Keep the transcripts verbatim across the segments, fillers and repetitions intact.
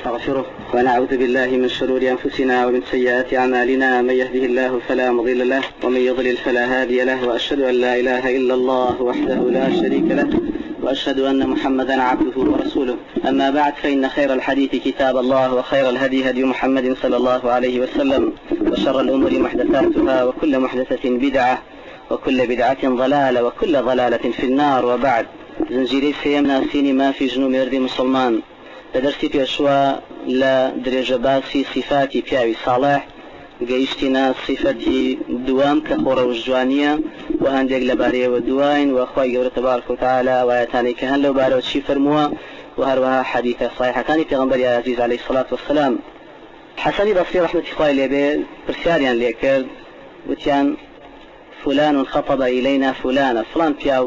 ونستغفره ونعوذ بالله من شرور أنفسنا ومن سيئات أعمالنا. من يهده الله فلا مضل له ومن يضلل فلا هادي له، وأشهد أن لا إله إلا الله وحده لا شريك له، وأشهد أن محمدا عبده ورسوله. أما بعد، فإن خير الحديث كتاب الله، وخير الهدي هدي محمد صلى الله عليه وسلم، وشر الأمور محدثاتها، وكل محدثة بدعة، وكل بدعة ضلالة، وكل ضلالة في النار. وبعد، زنجيري سيمنا سينما في جنوب مردي مسلمان لدرسي بيشوا لدرجباسي صفات بياوي صالح قيشتنا صفتي دوام كخورة وجوانية وهندق لبارية ودوين وأخوة قولة تبارك وتعالى وآياتاني كهن لو بارو تشي فرموا وهروها حديثة صحيحة كان في غنبري عزيز عليه الصلاة والسلام. حسني بصير رحمة الله ليبي برسياريان ليكرد وتيان فلان خطب إلينا فلان فلان بياو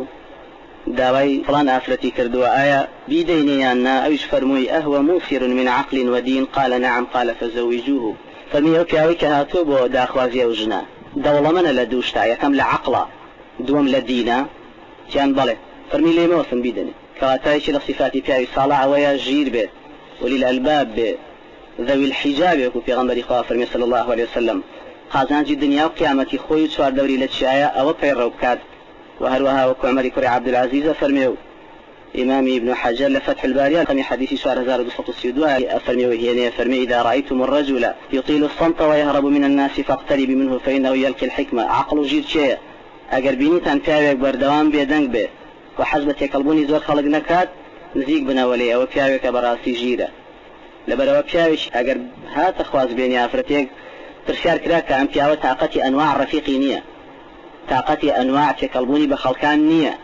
داوي فلان أفرتي كردوا آية بيديني أن أوش فرموي أهو موفر من عقل ودين؟ قال نعم. قال فزوجوه. فمي بياوي كهاتو بو داخوازي وجنا دولة من لدوش تايا كم لعقل دوم لدينا كان بله فرمي لي موسم بيدني كاتايش لصفاتي بياوي صالح ويا جير بيت وللألباب بيت ذوي الحجاب يكون في غنبري خواه فرمي صلى الله عليه وسلم خازان جي الدنيا وقيامتي خوي شوار دوري لتشايا أو بير روكاد. وهروها وكو عمري كري عبد العزيز فرميو إمامي ابن حجر لفتح الباري قمي حديثي شهر هزار دوسط السيدوها فرميو هي فرمي إذا رأيتم الرجل يطيل الصمت ويهرب من الناس فاقترب منه فإنه يلقي الحكمة. عقل جير شيء أجر بيني تنفعك بردوام بيدنك به وحزبت يقلبوني زور خلق نكات نزيق بنا وليه وفياوك براسي جيرة لبرا وفياوش أجر هات أخواز بيني أفرتيك ترشار كراك عن فياوة طاقتي أنواع رفيقينية طاقتي أنواع تقلبوني بخلقان نية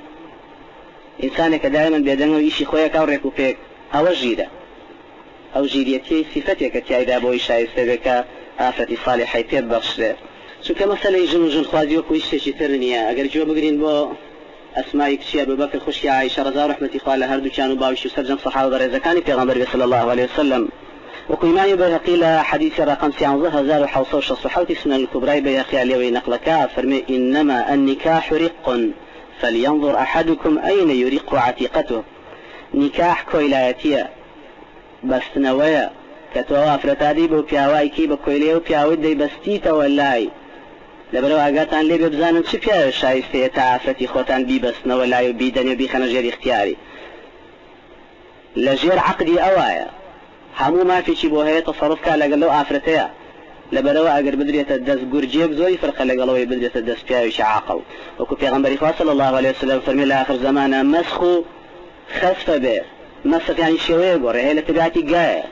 إنسانك دائما بيدنه يشي خويك أو ريكو بيك أو جيدة أو جيديتي صفتك تيايدا بوي شايسته بك آفتي صالحة تيب بخشره. شو كمثلا يجن جن خوازي وكو يشتشي ترنية أقر جو بقرين بو أسمائك شي أبو بكر خشي عائشة رضا رحمة إخوالة هردو كانوا باوشي وسرجم صحابة برزكاني في غنبر صلى الله عليه وسلم. وكو إمامي بيهقي لها حديث رقم سيعنظة هزار وحوصة وشص وحوتي سنة الكبرى بيهقي عليه نقلك فرمي إنما النكاح رق فلينظر أحدكم أين يرق عتيقته. نكاح كويلايتيا بس نويا كتوا فرتادي بو بياوايكي بكويليو بياودي بستيتا واللاي لبرو أقاتان لي ببزانن شو بياو شايستي تعافرتي خوتان بي بس نولاي وبيدني وبيخنا جير اختياري لجير عقدي أوايا همو ما في شي بوهي تصرف كا لقلو آفرتيا لبرو أقر بدرية الدس قرجيك زوي فرق لقلو بدرية الدس بياوش عاقل. وكو پیغمبر صلى الله عليه وسلم فرمي لآخر زمانا مسخو خسف به. مسخ يعني شوية قرر هي لتبعتي قاية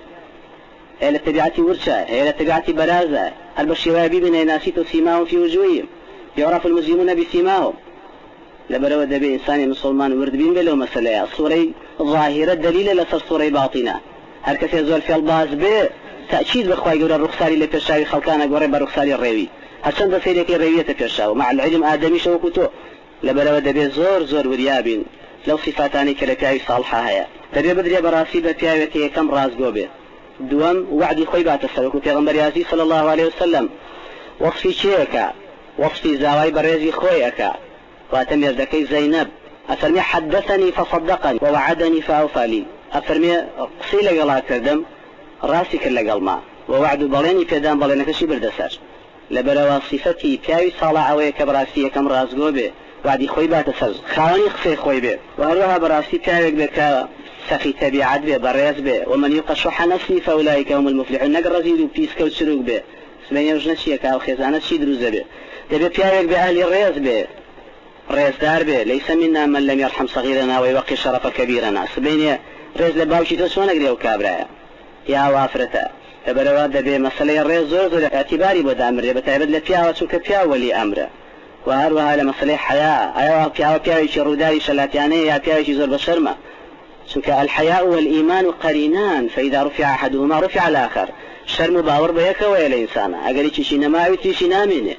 هي لتبعتي ورشة هي لتبعتي برازة البشيوية بيبنا ناسيتو سيماهم في وجوههم يعرف المسلمون بسيماهم. لبرو دبي إنسان مسلمان ورد بين بلو مسألة الصورة ظاهرة دليل لسر صورة باطنة هر كسي يزول في الباز به تأكيد بخواي يقول الرخصاري اللي بيرشاوي خلقانا قرر برخصاري الريوي هرشان ده سيدك الريوية بيرشاو مع العلم آدمي شوكتو. لبرو دبي زور زور وريابين لو صفاتاني كالبياوي صالحة هيا دبي بدري براسي ببياوي كي كم راز قوبي دوام وعدي خوي باتسلوكو پیغمبر عزيز صلى الله عليه وسلم وصفي شيكا وصفي زاواي بريزي خويكا واتمير دكي زينب أفرمي حدثني فصدقني ووعدني فأوفى لي. أفرمي قصيلة قلا كردم راسي كلا قلما ووعد بليني فيدان بلينك شي بردسر. لبروا صفتي بياوي صالح أوي كبراسي كم راس قوبي وعدي خوي باتسر خاوني قصي خوي بي وهروها براسي بياوي بك سخي تبيعات بي بريز بي ومن يوق شح نفسه فأولئك هم المفلحون. نقر رزيد وبيسكو تسروق بي سبين يوجنا شيكا وخزانة شي دروزة بي تبي بياوي بأهل الريز بي ريز دار به ليس منا من لم يرحم صغيرنا ويوقي شرف كبيرنا. سبيني ريز لباوشي تسوى نقريو كابرايا يا وافرتا تبروا دبي مسألة الريز زور زور اعتباري بدا أمر بتعبد لفيها وشوك فيها ولي أمره. وهروها لمسألة حياة أيوة فيها وفيها روداري شلاتياني يا فيها زور بشرمة شوك الحياء والإيمان قرينان فإذا رفع أحدهما رفع الآخر. شرم باور بيك ويا إنسان أقريش شي نماوي تيشي نامينه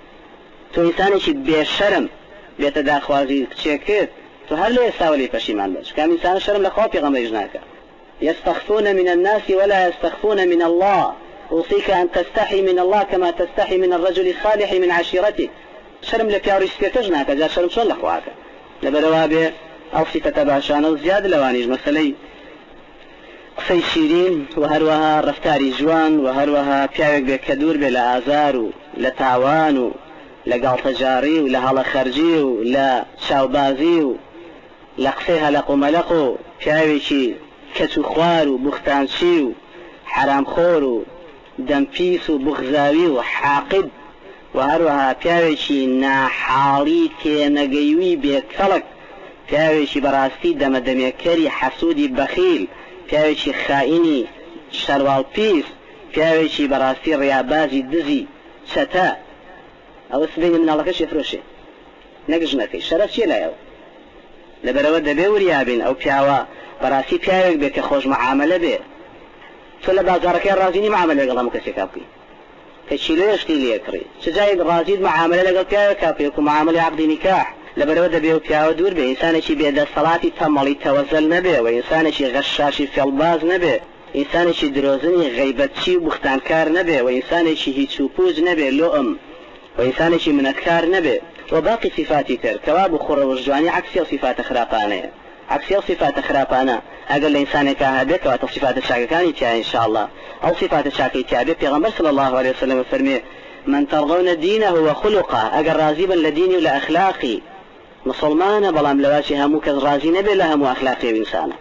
تو إنسان شي بيشرم بيتداخوازي تشيكت تو هل لا يساولي فشيمان بس كان إنسان شرم لخوفي غم يجناك يستخفون من الناس ولا يستخفون من الله. أوصيك أن تستحي من الله كما تستحي من الرجل الصالح من عشيرتك. شرم لك يا ريس تجناك جا شرم شون لخواك لبروابه أو صفة باشان وزياد لوانيج مسلي قسەی شیرین و هەروەها ڕفتاری جوان و هەروەها پیاوێک بێت کە دوور بێ لە ئازار و لە تاوان و لە گاڵتەجاری و لە هەڵە خەرجی و لە چاوبازی و لە قسەی هەلەق و مەلەق و پیاوێکی کەچ و خوار و بوختانچی و حرامخۆر و دەمپیس و بغزاوی و حاقد و هەروەها پیاوێکی ناحاڵی تێنەگەیوی بێکەڵک، پیاوێکی بەڕاستی دەمەدەمێکەری حەسوودی بەخیل، پیاوێکی خائینی شەرواڵپیس، پیاوێکی بەڕاستی ڕیابازی دزی چەتە، ئەوە سبەی مناڵەکەشی فرۆشێ نەگژنەکەی شەرەف چیە لایەوە؟ لەبەرەوە دەبێ وریابین ئەو پیاوە بەڕاستی پیاوێک بێت کە خۆش معاملە بێ. تۆ لە بازاڕەکەی ڕازینی معاملە لەگەڵ هەموو کەسێکا بکەی کە چیلۆشتی لێکڕی چ جای ڕازید معاملە لەگەڵ پیاوێکا بکەی وەکو معاملەی عەقدی نیکاح. لەبەرەوە دەبێ و پیاوە دوور بێ، ئینسانێکی بێدەسەڵاتی تەمەڵی تەوەزەل نەبێ و ئینسانێکی غەشاشی فێڵباز نەبێ، ئینسانێکی درۆزنی غەیبەتچی و بوختانکار نەبێ و ئینسانێکی هیچ و پوز نەبێ لۆم و ئینسانێکی منەتکار نەبێ و باقی صفاتی تر کەوا بۆ خوڕەوە جوانی عەکسی ئەو صفاتە خراپانەیە. عەکسی ئەو صفاتە خراپانە ئەگەر لە ئینسانێکا هەبێت کەواتە صفاتە چاکەکانی تیا ئینشاءالله ئەو صفاتە چاکەی تیا بێ. پێغەمبەر صلی الله عليه وسلم فەرمێ من ترضون دينه وخلقه، ئەگەر ڕازی بن لە دینی و لە ئەخلاقی مسلمانە بەڵام لەواشی هەموو کەس ڕازی نەبێت لە هەموو ئەخلاقی ئینسانە.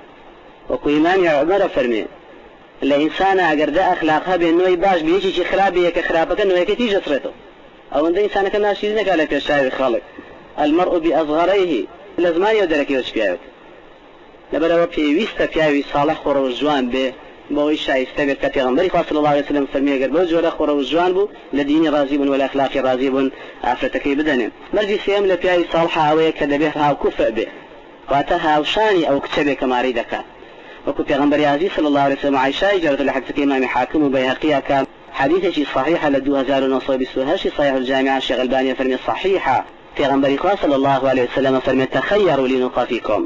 وەکو ئیمامی عومەرە فەرمێ لە ئینسانە ئەگەر دە ئەخلاق هەبێ نوێی باش بە یەکێکی خراپ بێ کە خراپەکە نوێیەکە تیژ دەسڕێتەوە، ئەوەندە ئینسانەکە ناشیز نەکا لە پێشاوی خەڵک. المرء بأصغريه لە زمانی و دەرەکەوە پیاوێت. لەبەرەوە پێویستە پیاوی ساڵح خۆڕە و جوان بێ بەوەی شایستە بێت کە پێغەمبەری خوا صلی الله عليه وسلم فەرمی ئەگەر بەو جۆرە خۆڕە و جوان بوو لە دینی ڕازی بوون و لە ئەخلاقی ڕازی بوون ئافرەتەکەی بدەنێن. مەرجی سێم لە پیاوی ساڵح ئەوەیە کە دەبێت هاوکوفە بێ، واتە هاوشانی ئەو کچە بێ کە ماری دەکات. وەکو پێغەمبەری عەزیز صلی الله عليه وسلم عایشە جارت لە حەدیثەکەی ئیمامی حاکم و بەیهەقی کە حديث صحيح لدو هزار ونص بسوهاش صحيح الجامعة الشيخ الباني فرمي صحيحة في غنبري صلى الله عليه وسلم فرمي تخيروا لنطفكم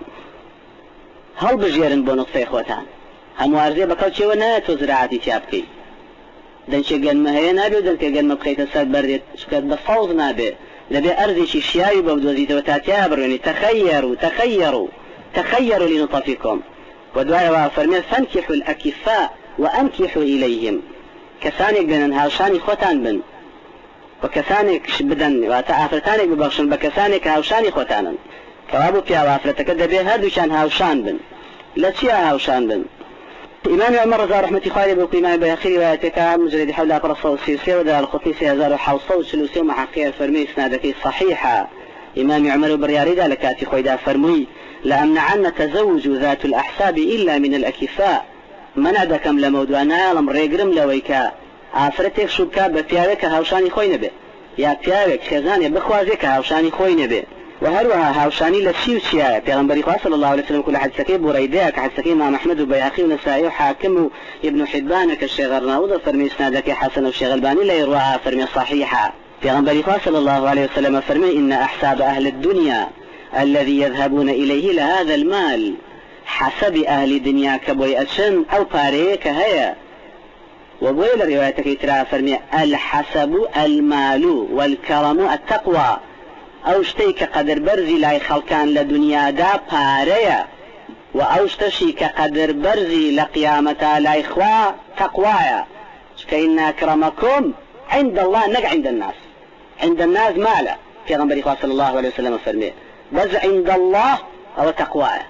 هل بجيرن بو نطفة إخوتان هم وارزي بكال شو نات وزراعتي تيابكي دنشي قن ما هي نابي ودنك قن ما بخيت الساد بردت شكات بصوز نابي لبي أرزي شي شياي وبودوزيت وتاتيها بروني تخيروا تخيروا تخيروا لنطفكم ودعاء فرمي فانكحوا الأكفاء وأنكحوا إليهم كسانك بين هاوشاني خوتان بن وكسانك بدن وتعافرتانك ببخشن بكسانك هاوشاني خوتانا كوابو بيا وافرتك دبي هادوشان هاوشان بن لا تشيا هاوشان بن إمام عمر رضا رحمة خالي بوكو إمام بيخيري وياتيك مجرد حول أقرصة وسيسي ودى الخطيسي هزار وحوصة وسلوسي ومحقية فرمي سنادكي صحيحة إمام عمر برياري لكاتي خويدا فرمي لأمنعن تزوج ذات الأحساب إلا من الأكفاء منع دەکەم لە مەودوانایڵم ڕێگرم لەوەی کە ئافرەتێک شوبکە بە پیاوێک کە هاوشانی خۆی نەبێ یا پیاوێک خێزانێ بخوازێ کە هاوشانی خۆی نەبێ و هەروەها هاوشانی لە چی و چیایە پێغەمبەری خوا صلی الله عليه وسلم كل حديثەکەی بوڕەیدەیە کە حدیثەکەی ئیمام ئەحمەد و بەیهەقی و نەسائی و حاکم و ابن حبان کە شێخ ئەرناووت فەرمی سنادەکەی حەسەن و شێخ ئەلبانی لە ئیڕواء فەرمی صحیحە پێغەمبەری خوا صلی الله عليه وسلم فەرمی إن أحساب أهل الدنيا الذي يذهبون إليه لهذا المال حسب أهل الدنيا كبوي أشن أو باريك هيا وبوي لروايتك ترى فرمي الحسب المال والكرم التقوى أو شتيك قدر برزي لا خلقان لدنيا دا باريا وأو شتشيك قدر برزي لقيامة لا إخوة تقوايا كإن أكرمكم عند الله نق عند الناس عند الناس مالا في غنبري صلى الله عليه وسلم فرمي بز عند الله أو تقوايا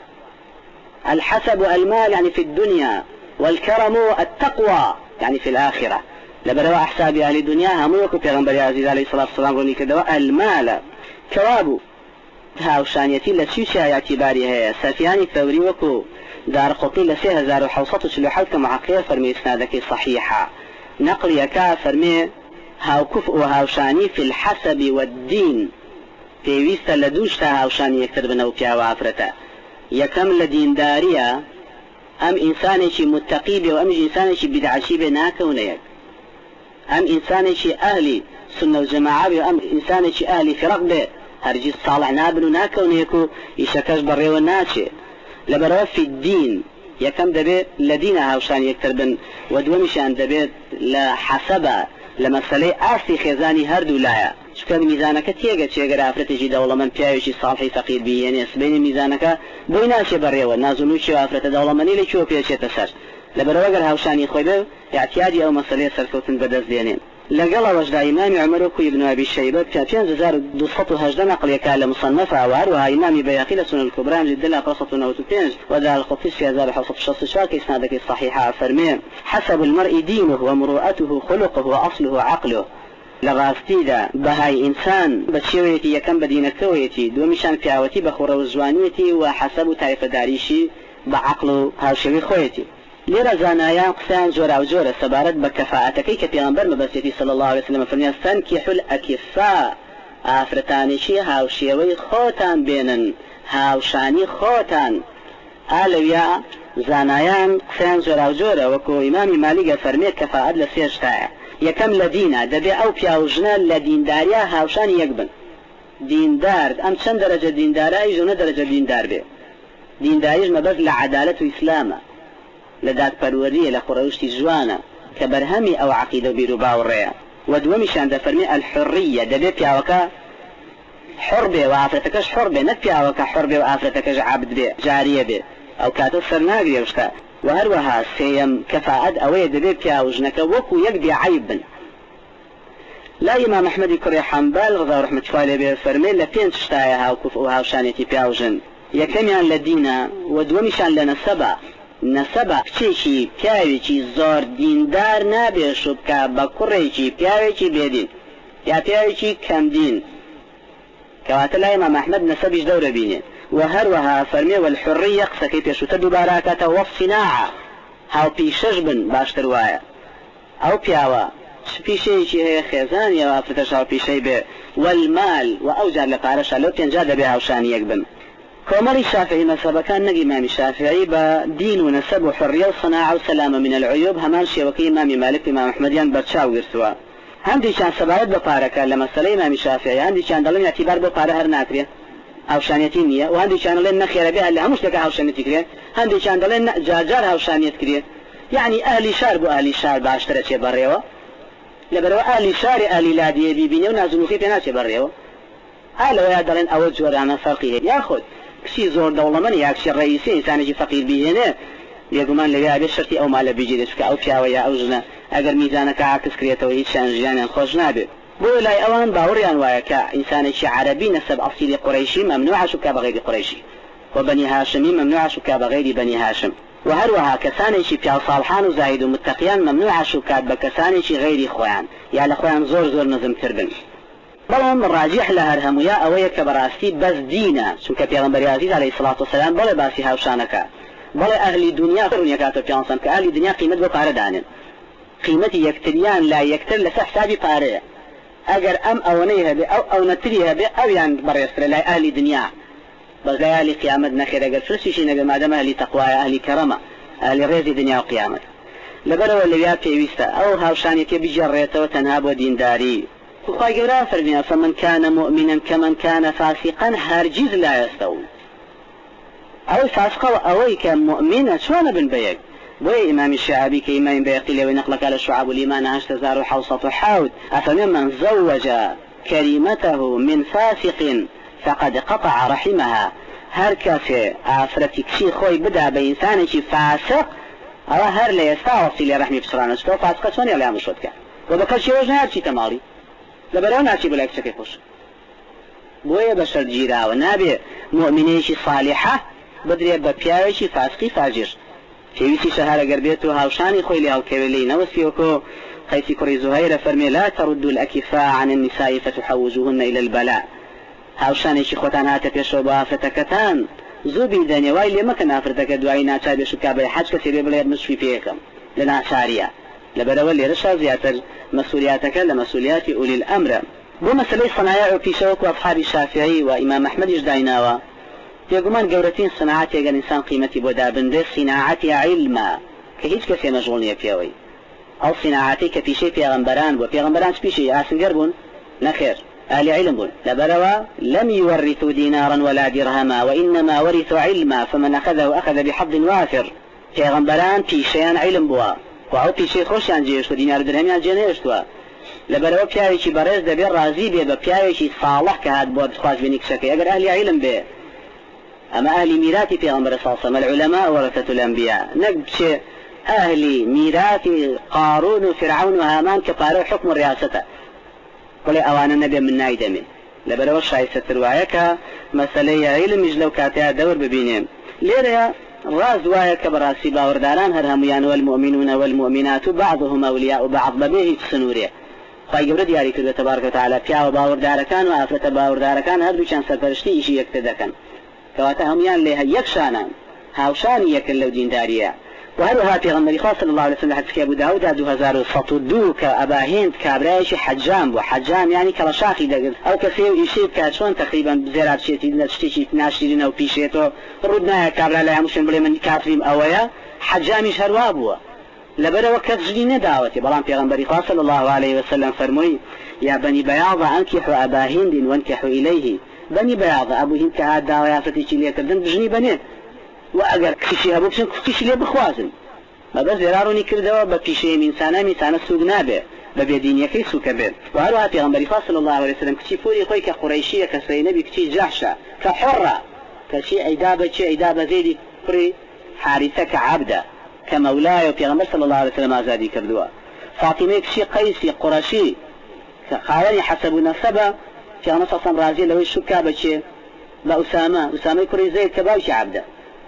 الحسب المال يعني في الدنيا والكرم التقوى يعني في الآخرة لبروا أحساب أهل الدنيا هم يكون پیغمبر عزيز عليه الصلاة والسلام روني كدوا المال كوابو هاوشانيتي لسيوشي اعتباري هي سفياني ثوري وكو دار قطي لسيه هزار وحوصة شلوحات كمعقية فرمي اسنادك صحيحة نقل يكا فرمي هاو كفء هاوشاني في الحسب والدين في ويست لدوشتا هاوشاني يكتر بنو بيا وعفرتا يكم لدينداريا ام انسانشي متقي به وام انسانشي بدعشي به ناكونيك ام انسانشي اهلي سنه وجماعه به ام انسانشي اهلي فرق به هرجي صالح نابن ناكونيكو يشكش بري والناشي لبروا في الدين يكم دبي لدينا هاوشان يكتر بن ودومشان دبي لحسبه لمساله ارسي خزاني هردو لايا چکە میزانەکە تێگە چێگەر ئافرەتێکی دەوڵەمەند پیاوێکی ساڵحی فەقیر بهێنێ سبەینی میزانەکە بۆی ناچێ بەڕێوە نازونوکی و ئافرەتە دەوڵەمەندی لەکوێوە پێچێتە سەر لەبەرەوە ئەگەر هاوشانی خۆی بێ اعتیادی ئەو مەسەلەیە سەرکەوتن بەدەست دێنێن لەگەڵ ئەوەشدا ئیمامی عومەر و کوی ابن ئەبی شەیبە کە پێنج هەزار و دووسەد و هەژدە نەقڵێکا لە مصنف هەروەها ئیمامی بەیهەقی لە سنن الکوبرا جلد پانصد وتسعة وتسعين ودار القطي سي هزار وحداش وستة وستين كإسنادك صحيحة فرمي حسب المرء دينه ومروءته خلقه وأصله عقله لغاستيدا بهاي إنسان بتشويتي يكم بدينكويتي دومشان پیاوتي بخور وزوانيتي وحسب تعرف داريشي بعقله هاوشوي خويتي لێرە زانایان قسەیان جۆرا و جۆرە سەبارەت بە کەفاعەتەکەی کە پێغەمبەر مەبەستێتی صلی الله عليه وسلم فەرمیان فەنکیحوا الأکفاء ئافرەتانێکی هاوشێوەی خۆتان بێنن هاوشانی خۆتان ئالەویا زانایان قسەیان جۆرا و جۆرە وەکو ئیمامی مالیکە فەرمێت کەفاعەت لە سێ شتایە یەکەم لە دینە دەبێ ئەو پیاوژنە لە دینداریە هاوشانی یەک بن دیندار ئەم چەند دەرەجە دیندارە ئیژۆنە دەرەجە دیندار بێ دینداریش مەبەست لە عەدالەت و ئیسلامە لە دادپەروەریە لە خوڕەوشتی جوانە کە بەرهەمی ئەو عەقیدە و بیر و باوەڕێیە و دووەمیشان دەفەرمێ الحڕیە دەبێ پیاوەکە حڕ بێ و ئافرەتەکەش حڕ بێ نەک پیاوەکە حڕ بێ و ئافرەتەکەش عەبد بێ جاریە بێ ئەو کاتە سەرناگرێ شتە و هەروەها سێیەم کەفاعەت ئەوەیە دەبێ پیاوژنەکە وەکو یەک بێعەیب بن لا ئیمام ئەحمەدی کوڕی حەمبال ڕەضا و ڕەحمەتی خوا لێ بێ فەرمێ لە پێنج شتایە هاوکوف و هاوشانێتی پیاوژن یەکەمیان لە دینە و دووەمیشان لە نەسەبە نەسەبە کچێکی پیاوێکی زۆر دیندار نابێ شوبکە بە کوڕێکی پیاوێکی بێدین یا پیاوێکی کەمدین کەواتە لای ئیمام ئەحمەد نەسەبیش دەورە بینێ و هەروەها فەرمێ والحڕیە قسەکەی پێشووتە دووبارە کاتە وەصیناعە هاوپیشەش بن باشتر وایە ئەو پیاوە پیشەیەکی هەیە خێزانی ئەو ئافرەتەش هاوپیشەی بێ والمال و ئەو جار لە پارەشە لەو پێنجا دەبێ هاوشانی یەک بن كومري شافعي مذهبكان نجي إمام الشافعي بدين ونسب وحرية وصناعة وسلامة من العيوب همان شيء وكي إمام مالك إمام أحمديان برشاو قرسوا هندي كان سبارت بباركة لما سلي إمام الشافعي هندي كان دلني اعتبار ببارة هر ناكرية أو شانيتي نية وهندي كان لنا خير بها اللي همش لك أو شانيتي كريه هندي كان لنا جاجار أو شانيت كريه يعني أهل شار بو أهل شار باشترى شيء بريوا لبروا أهل شار أهل لادي بيبيني ونازلوا في بينات بريوا أهل ويا دلن أوجه أنا فرقيه ياخذ کسی زۆر دەوڵەمەند یا کسی ڕئیسی ئینسانێکی فەقیر بهێنێ بێگومان لەوێ ئەبێ شەرتی ئەو مالە بیجێت چکە ئەو پیاوە یا ئەو ژنە ئەگەر میزانەکە عاکس کرێتەوە هیچیان ژیانیان خۆش نابێت بۆ لای ئەوان باوەڕیان وایە کە ئینسانێکی عەرەبی نەسەب ئەسیلی قوڕەیشی مەمنوعە شوکا بەغەیری قوڕەیشی و بەنی هاشمی مەمنوعە شوکا بەغەیری بەنی هاشم و هەروەها کەسانێکی پیاو ساڵحان و زاهید و متەقیان مەمنوعە شوکات بە کەسانێکی غەیری خۆیان یا لە خۆیان زۆر زۆر نزمتر بن بەڵام ڕاجح لە هەر هەموویە ئەوەیە کە بەڕاستی بەس دینە چونکە پێغەمبەری عەزیز عەلەیهی سڵات وسەلام بەڵێ باسی هاوشانەکە بەڵێ ئەهلی دنیا ڕوونیەکاتە پێغەمبەر کە ئەهلی دنیا قیمەت بۆ پارە دانن قیمەتی یەکتریان لا یەکتر لەسەر حسابی پارەیە ئەگەر ئەم ئەوەنەی هەبێ ئەو ئەوەتری هەبێ ئەویان بەڕێزترە لای ئەهلی دنیا بەس لای ئەهلی قیامەت نەخێر ئەگەر فرسیشی نەبێ مادەم ئەهلی تەقوایە ئەهلی کەرەمە ئەهلی ڕێزی دنیا و قیامەت لەبەرەوە لەویا پێویستە ئەو هاوشانێکی بجێڕێتەوە تەنها بۆ دینداری وخوای گەورە فەرمێ فمن كان مؤمنا كمن كان فاسقا هرگز لا يستوون ئەو فاسقە و ئەوەی کە مؤمنە چۆنە بن بەیەک بۆیە ئیمامی شەعبی کە ئیمامی بەیهەقی لەوەی نەقڵەکە لە شعب الإيمان هەشت هەزار و حەوسەد و حەوت ئەفەرمێ من زوج كريمته من فاسق فقد قطع رحمها هەر کەسێ ئافرەتی کچی خۆی بدا بە ئینسانێکی فاسق ئەوە هەر لە ئێستا وەسی لێ ڕەحمی پسرانە چکە فاسقە چۆن ئێڵیان بشۆتکە و بە کەسێوەش نهارچیتە ماڵی لەبەرەوە ناچی بۆ لای کچەکەی خۆش بۆیە بە شەرت گیراوە نابێ مؤمنەیەکی صالحە بدرێت بە پیاوێکی فاسقی فاجر پێویستی شەهر ئەگەر بێت و هاوشانی خۆی لێ هەڵکەوێ لێی نەوەستیوەکۆ قەیسی کوڕی زوهەیرە فەرمێ لا تردوا الأكفاء عن النساء فتحوجوهن إلى البلاء هاوشانێکی خۆتان هاتە پێشەوە بە ئافرەتەکەتان زوو بیدەنێ وای لێ مەکەن ئافرەتەکە دوایی ناچار بێ شوکا بێ حەج کەسێ بێ بڵێ مشفی پێیەکەم لە ناچاریە لەبەرەوە لێرەشا زیاتر مەسئولیاتەکە لە مەسئولیاتی ئولی الأمرە بۆ مەسەلەی صنایع و پیشەوەکو ئەصحابی شافعی و ئیمام ئەحمەدیش دایناوە بێگومان گەورەترین صناعەتی ئەگەر ئینسان قیمەتی بۆ دابندێ صناعەتی عیلمە کە هیچ کەسێ مەشغوڵ نییە پێوەی ئەو صناعەتی کە پیشەی پێغەمبەران بووە پێغەمبەران چ پیشەی ئاسنگەر بوون نەخێر ئاهلی علم بوون لەبەرەوە لم يورثوا دينارا ولا درهما وإنما ورثوا علما فمن أخذه أخذ بحظ وافر پێغەمبەران پیشەیان علم بووە و ئەو پیشەی خۆشیان جێشتووە دینار و درهەمیان جێ نێشتووە لبرو پیاوێکی بەڕێز دەبێت ڕازی بێ بە پیاوێکی صالح کە هات بۆ خوازبێنی کچەکەی ئەگەر ئەهلی عیلم بێ ئەمە ئەهلی میراتی پێغەمبەر صلی الله علیه و سلم العلماء ورثة الأنبياء نەک بچێ ئەهلی میراتی قارون و فرعون و هامان کە پارە حکم و ڕیاسەتە بڵێ ئەوانە نەبێ من نایدەمێ لەبەرەوە شایستەتر وایە کە مەسەلەی عیلمیش لەو کاتەیە دەور ببینێن لێرەیە ڕاز وایە کە بەڕاستی باوەڕداران هەر هەمویان والمؤمنون والمؤمنات بعضهم أولياء بعض بەبێ هیچ سنوورێ خی گەورە دیاری کردوێتە تبارەک و تعالی پیاوە باوەڕدارەکان و ئافرەتە باوەڕدارەکان هەردووچیان سەرپەرشتی ئیشی یەکتر دەکەن کەواتە هەمویان لێ یەکشانان هاوشانی یەکن لەو دینداریە وهروها پیغمبری خدا صلی الله علیه و سلم حدیث ابو داود دو هزار و صد و دو که ابا هند کابرایش حجام بو حجام یعنی کلا شاخی دگل او کسی ایشی کاشون تقریبا زرار شیتی نشتی ناشرین او پیشیتو رودنا کابرا لا همشون بلی من کافریم اویا حجامیش هروا بو لبره وقت جدی نداوتی بلان پیغمبری خدا صلی الله علیه و سلم فرموی یا بني بياض انكحوا ابا هند وانكحوا اليه بني بياض ابو هند که هاد داویا فتی چلی کردن بجنی بنه وأجر كشي أبو بسن كشي ليه بخوازن ما بس يراروني كردوا بكشي من سنة من سنة سوق نابه ببيدينية كي سوق به وهذا في غنبري صلى الله عليه وسلم كشي فوري خوي كقريشية كسري نبي كشي جحشة كحرة كشي عدابة كشي عدابة زيدي فري حارثة كعبدة كمولاي في غنبري صلى الله عليه وسلم أزادي كردوا فاطمة كشي قيسي قرشي خالني حسب نسبة في غنبري صلى الله عليه وسلم رازي لو الشكابة كشي بأسامة أسامة كري زيد كباوشي عبدة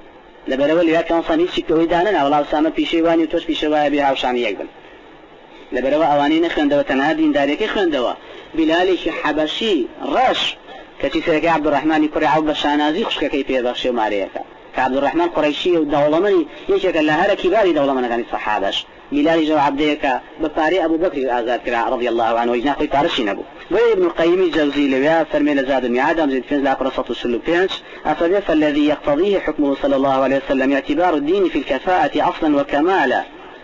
لبرو اللي كان صنيع شكوي دانا ولا أسامة بيشيواني وتوش بيشوا بها وشان يقبل لبرو أوانين خندوا تنادين دارك خندوا بلالي حبشي رش كتيسة عبد الرحمن يكري عبد الشانازي خشك كيف يبخشوا ماريكا كعبد الرحمن قريشي ودولمني يشك لها كبار دولمنا كان الصحابش بلال جو عبدك بفاري أبو بكر آزاد كرا رضي الله عنه ويجنا خوي تارشين أبو وابن القيم الجوزي لويا فرمي لزاد المعاد أمزيد فنز لا قرصة السلو بينش أفضل فالذي يقتضيه حكمه صلى الله عليه وسلم اعتبار الدين في الكفاءة أصلا وكمالا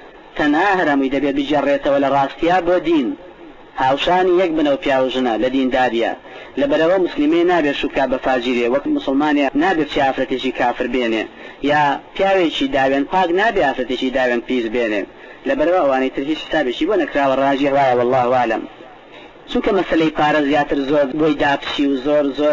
تناهر ميدبيا بجرية ولا راستياب ودين هاوشانی یەک بنەوە پیا و ژنە لە دینداریە لەبەرەوە مسلمێ نابێت شوکا بە فاجیرێ وەک مسلمانێ نابێت چی ئافرەتێکی کافر بێنێ یا پیاوێکی داوێن پاک نابێت ئافرەتێکی داوێن پیس بێنێ لەبەرەوە ئەوانەی تر هیچ حسابێکی بۆ نەکراوە ڕاجی وایە والله ئاعلم چونکە مەسەلەی پارە زیاتر زۆر بۆی داپسی و زۆر زۆر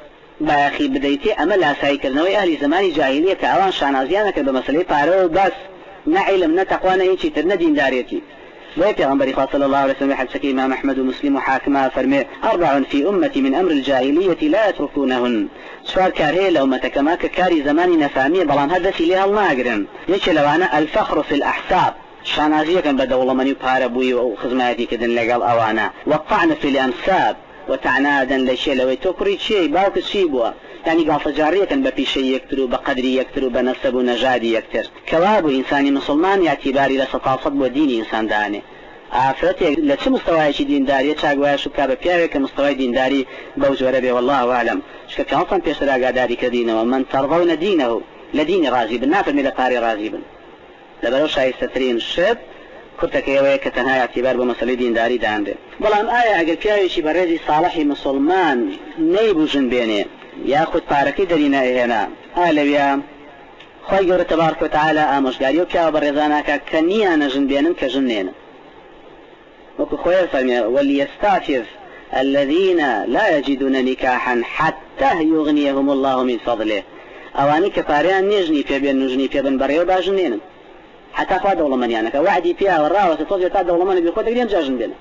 بایەخی بدەیتێ ئەمە لاساییکردنەوەی ئەهلی زمانی جاهیلیە کە ئەوان شانازیان نەکرد بە مەسەلەی پارە و بەس نەعیلم نەتەقوا نەهیچی تر نەدیندارێتی بيت غنبري صلى الله عليه وسلم حديث إمام أحمد ومسلم وحاكمها فرمي أربع في أمتي من أمر الجاهلية لا يتركونهن سوار كارهي لأمتك كما كاري زماني نفامي بلان هدفي لها الماقرن يشي لو أنا الفخر في الأحساب شانازية كان بدأ والله من يبهار أبوي وخزماتي كدن لقال أوانا والطعن في الأنساب وتعنادا لشيء لو يتكري شيء باوك شيء بوا يعني قال فجارية كان بفي شيء يكتروا بقدري يكتروا بنسب ونجادي يكتر كواب إنساني مسلمان يعتباري لسطاصب وديني إنسان داني آفرتي لچه مستوای دین داری چاگوای شو کار پیاوی که مستوای دین داری بوجوره به والله اعلم شکه که اصلا پیش را گاداری کردینه و من ترضون دینه لدین راضی بن نافر میل قاری راضی بن لبرو شایستترین شب كرتك يا كتنها اعتبار بمسألة دين داري دانده بلان آية اگر پیاوی شی برزی صالحی مسلمان نیبوجن بینه یاخد پارکی درینه هنا آلویا خواه گور تبارک و تعالی آمشگاری و پیاو برزانه که کنیان جن بینن که جن نینن وكو خويا فرمي وليستعفف الذين لا يجدون نكاحا حتى يغنيهم الله من فضله اواني كفاريان نجني في بين نجني في بن بريو باجنين حتى فاد والله من يانك وعدي فيها والراوة توجه تاد والله من بيقول تقريبا جاجن بين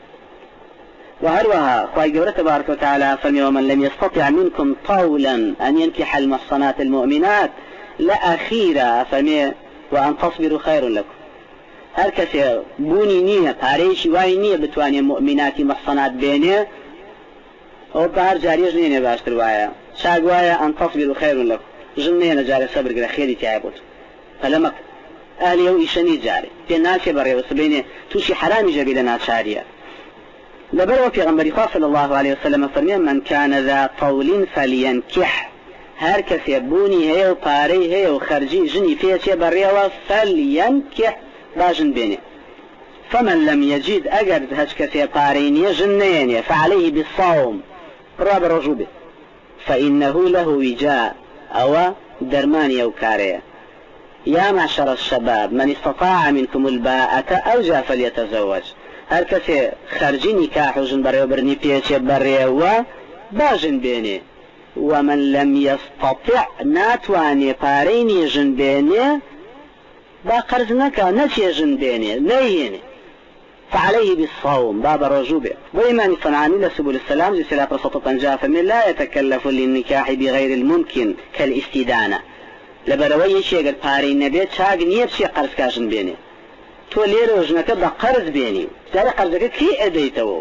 وهروها خويا جورة تبارك وتعالى فرمي ومن لم يستطع منكم طولا ان ينكح المحصنات المؤمنات لأخيرا فرمي وان تصبروا خير لكم هر کسی بونی نیه پارهشی وای نیه بتوانی مؤمناتی محصنات بینه او به هر جاریش نیه باشتر وایا شاگ وایا ان تصبروا خیر لكم جن نیه نجار صبر گره خیلی تعبت فلمک اهلی او ایشنی جاری پی ناسی بره وسبینه توشی حرامی جبیل ناچاریه لبرو پیغمبری صلی الله علیه وسلم فرمی من کان ذا طول فلینکح هر کسی بونی هی و پاره هی و خرجی جنی فیچه بره و فلینکح باجن بيني فمن لم يجد أجر هشكتي باريني جنيني فعليه بالصوم راب رجوبه فإنه له وجاء أو درماني أو كاريه يا معشر الشباب من استطاع منكم الباءة أو جاء فليتزوج هر کسی خرجی نکاح و جن بره و برنی پیچ بره و باجن بینه ومن لم يستطع ناتواني پارینی جن بینه با قرض نکا نچی جن بینه نهینه فعليه بالصوم باب رجوبه وإمام صنعاني لسبل السلام جي سلاق رسطة طنجاء فمن لا يتكلف للنكاح بغير الممكن كالاستدانة لبروي شيء قال باري النبي شاق نيب شيء قرض كاشن بيني تو لير وجنك بقرض بيني تاري قرضك كي أديتو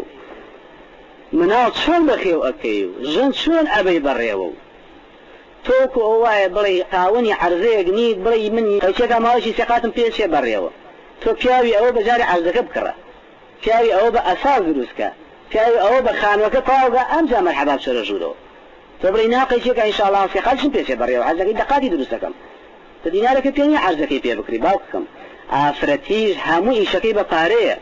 مناو شون بخيو أكيو جن شون أبي بريو توكو هواي بري قاوني عرضي قنيد بري مني كيشيكا ماوشي سيقاتم بيشي بريو تو بياوي أو بجاري عرضك بكرة پیاوی ئەوە بە ئاساس دروستکە پیاوی ئەوە بە خانوەکە تاوگە ئەمجا مەرحەبا بچۆرە ژوورەوە تۆ بڵێ ناقەیچێکە ئینشاءڵڵا فێقاتشم پێچێ بەڕێوە حەزەکەی دەقاتی دروستەکەم تۆ دینارەکە پێ نییە عەرزەکەی پێ بکڕی باو بکەم ئافرەتیش هەموو ئیشەکەی بە پارەیە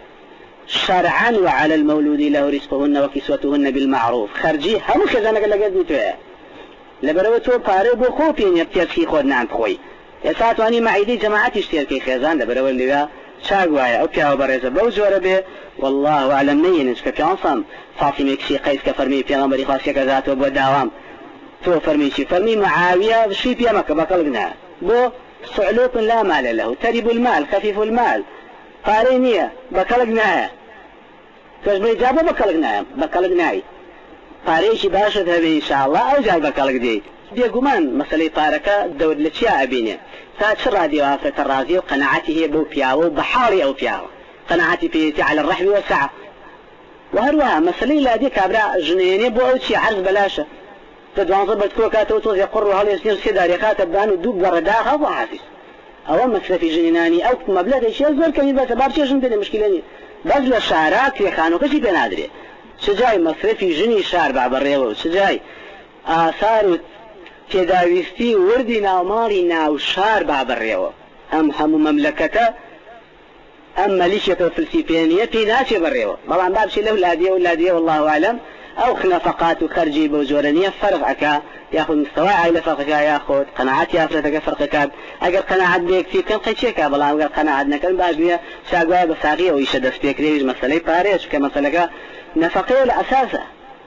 شرعا وعلى المولود له رزقهن وكسوتهن بالمعروف خرجي هەموو خێزانەکە لەگەڵ توێە لەبەرەوە تۆ پارەی بۆ خۆ پێنیە پێچکی خۆت نان بخۆی ئێستا توانی مەعیدەی جەماعەتی شتێرکەی خێزان لەبەرەوە لێوە شاگوايا او بياو بريزه بوجوره به والله اعلم نينش كفيانصم فاطمه كشي قيس كفرمي بيغمبري خاصيه كذاته بداوام تو فرمي شي فرمي معاويه شي بيامك بقلقنا بو صعلوك لا مال له ترب المال خفيف المال قارينيه بقلقنا تجبري جابه بقلقنا بقلقناي قاريشي باش ذهبي ان شاء الله او جاي بقلق دي بيقومان مسألة طاركة دود لتشياء أبيني فاتش الراديو آفرة الرازي وقناعتي هي بو بياو بحاري أو بياو قناعتي في على الرحب والسعة وهروها مسألة لا دي كابرا جنيني بو أوتشي عرض بلاشة تدوان صبت كوكاتو توزي قروا هل يسنير سيداري خاتب بانو دوب برداخ أو حافظ أو مسألة في جنيناني أو مبلغ إشياء زور كمي بس بارشي جن بين مشكلاني بزل الشعرات في خانو كشي بنادري شجاي مصرفي جني شعر بعبريوه شجاي آثار تداويستي وردي ناومالي ناو شار بابريوه ام همو مملكته ام مليشية الفلسفينية في ناشي بريوه طبعا بابشي له الهدية والهدية والله اعلم او خنفقات وخرجي بوجورانية فرقك ياخذ مستوى عائلة فرقك ياخذ قناعات يافرتك فرقك اگر قناعات بيك في كم قيشيكا بلا اگر قناعات نكن باجبية شاقوايا بساقية ويشد سبيكريج مسألة باريش كمسألة نفقية الاساسة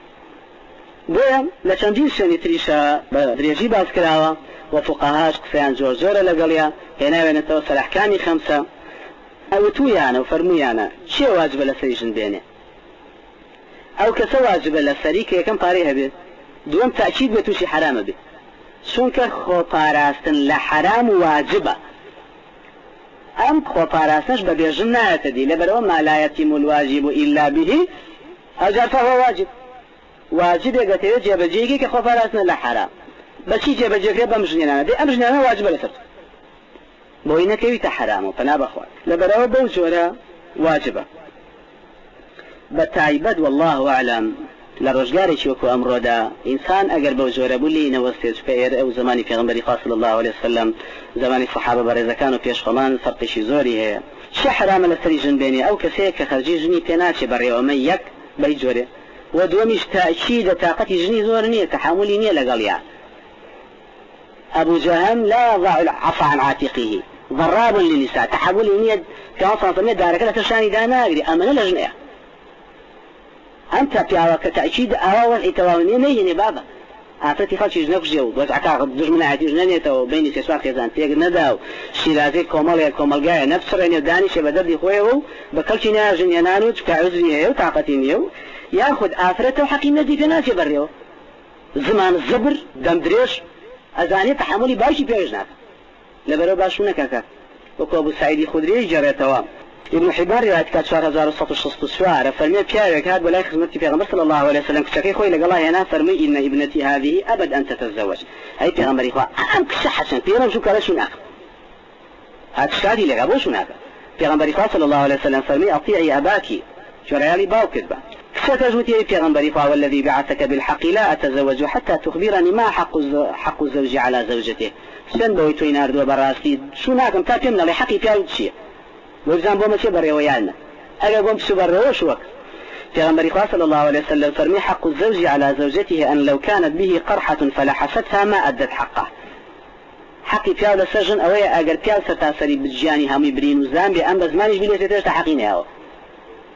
دوام لچندین شنی تریشا دريجي باز كراوة وفقهاش قسيان زور زور لقليا هنا نتوصل احكامي خمسة او تويانا وفرميانا شي واجب لسريجن بيني او كسا واجب لسريك يكم طاريها بي دوام تأكيد بتوشي حرام بي شونك خو طاراستن لحرام واجبة ام خو طاراستنش ببيجن ناتدي لبرو ما لا يتم الواجب الا به اجر فهو واجب واجب يقتل جيب جيكي كخفاراتنا لحرام بس جيب جيكي بمجنينا دي امجنينا واجب لسرت بوينة كيويتا حرام فناب اخوان لبراو بوجورا واجبة بتعيبد والله اعلم لرجلاري شوكو امرو دا انسان اگر بوجورا بولي نوستيج فير او زماني في غنبري صلى الله عليه وسلم زماني الصحابة بريزا كانوا فيش خمان فرقشي زوري هي شي حرام لسري جنبيني او كسيك خرجي جني بيناتي بري ومن يك بيجوري ودومش تأكيد طاقتي جني زورنية تحملي نية لقليا أبو جهم لا يضع العصا عن عاتقه ضراب للنساء تحملي نية كأصلا صمية دارك لا تشاني دانا أقري أمنا لجنية أنت بيعوك تأكيد أهوال إتواوني نيني بابا أعطيتي خالشي جنوك جو وزعكا دجمنا عاتي جنانيته بيني سيسواق يزان تيق نداو شيرازي كومالي كومالقايا نفس رأيني داني شبدر دي خويه بكالشي ناجن ينانو كعزنيه وطاقتينيه ياخذ آفرته وحقيم ندي في ناس يبريو زمان الزبر دم دريش أزاني تحملي باشي بيجناك لبرو باشونا كاكا وكو أبو سعيد خدري جريتوا ابن حبان رواية كات شهر هزار وسط وشسط سوار فرمي بياوك هاد ولا خدمتي في غمر صلى الله عليه وسلم كشكي خوي لقى الله هنا فرمي إن ابنتي هذه أبد أن تتزوج هاي في غمر إخوة أم كشحشن بيرم شو كلا شناك هاد شادي لقى بو شناك في غمر إخوة صلى الله عليه وسلم فرمي أطيعي أباكي شو ريالي باو كذبا ستجوتي في غنبري والذي بعثك بالحق لا أتزوج حتى تخبرني ما حق حق الزوج على زوجته سن بويتوين أردو براسي شو ناكم تاتمنا لحقي في أول شيء وإذن بوما شبر ويانا أجا قوم بسبر وشوك في غنبري صلى الله عليه وسلم فرمي حق الزوج على زوجته أن لو كانت به قرحة فلحستها ما أدت حقه حقي في أول سجن أويا أجر في أول ستاسري بجاني همي برين وزامبي أم بزمانيش بليتي تشتا حقيني أو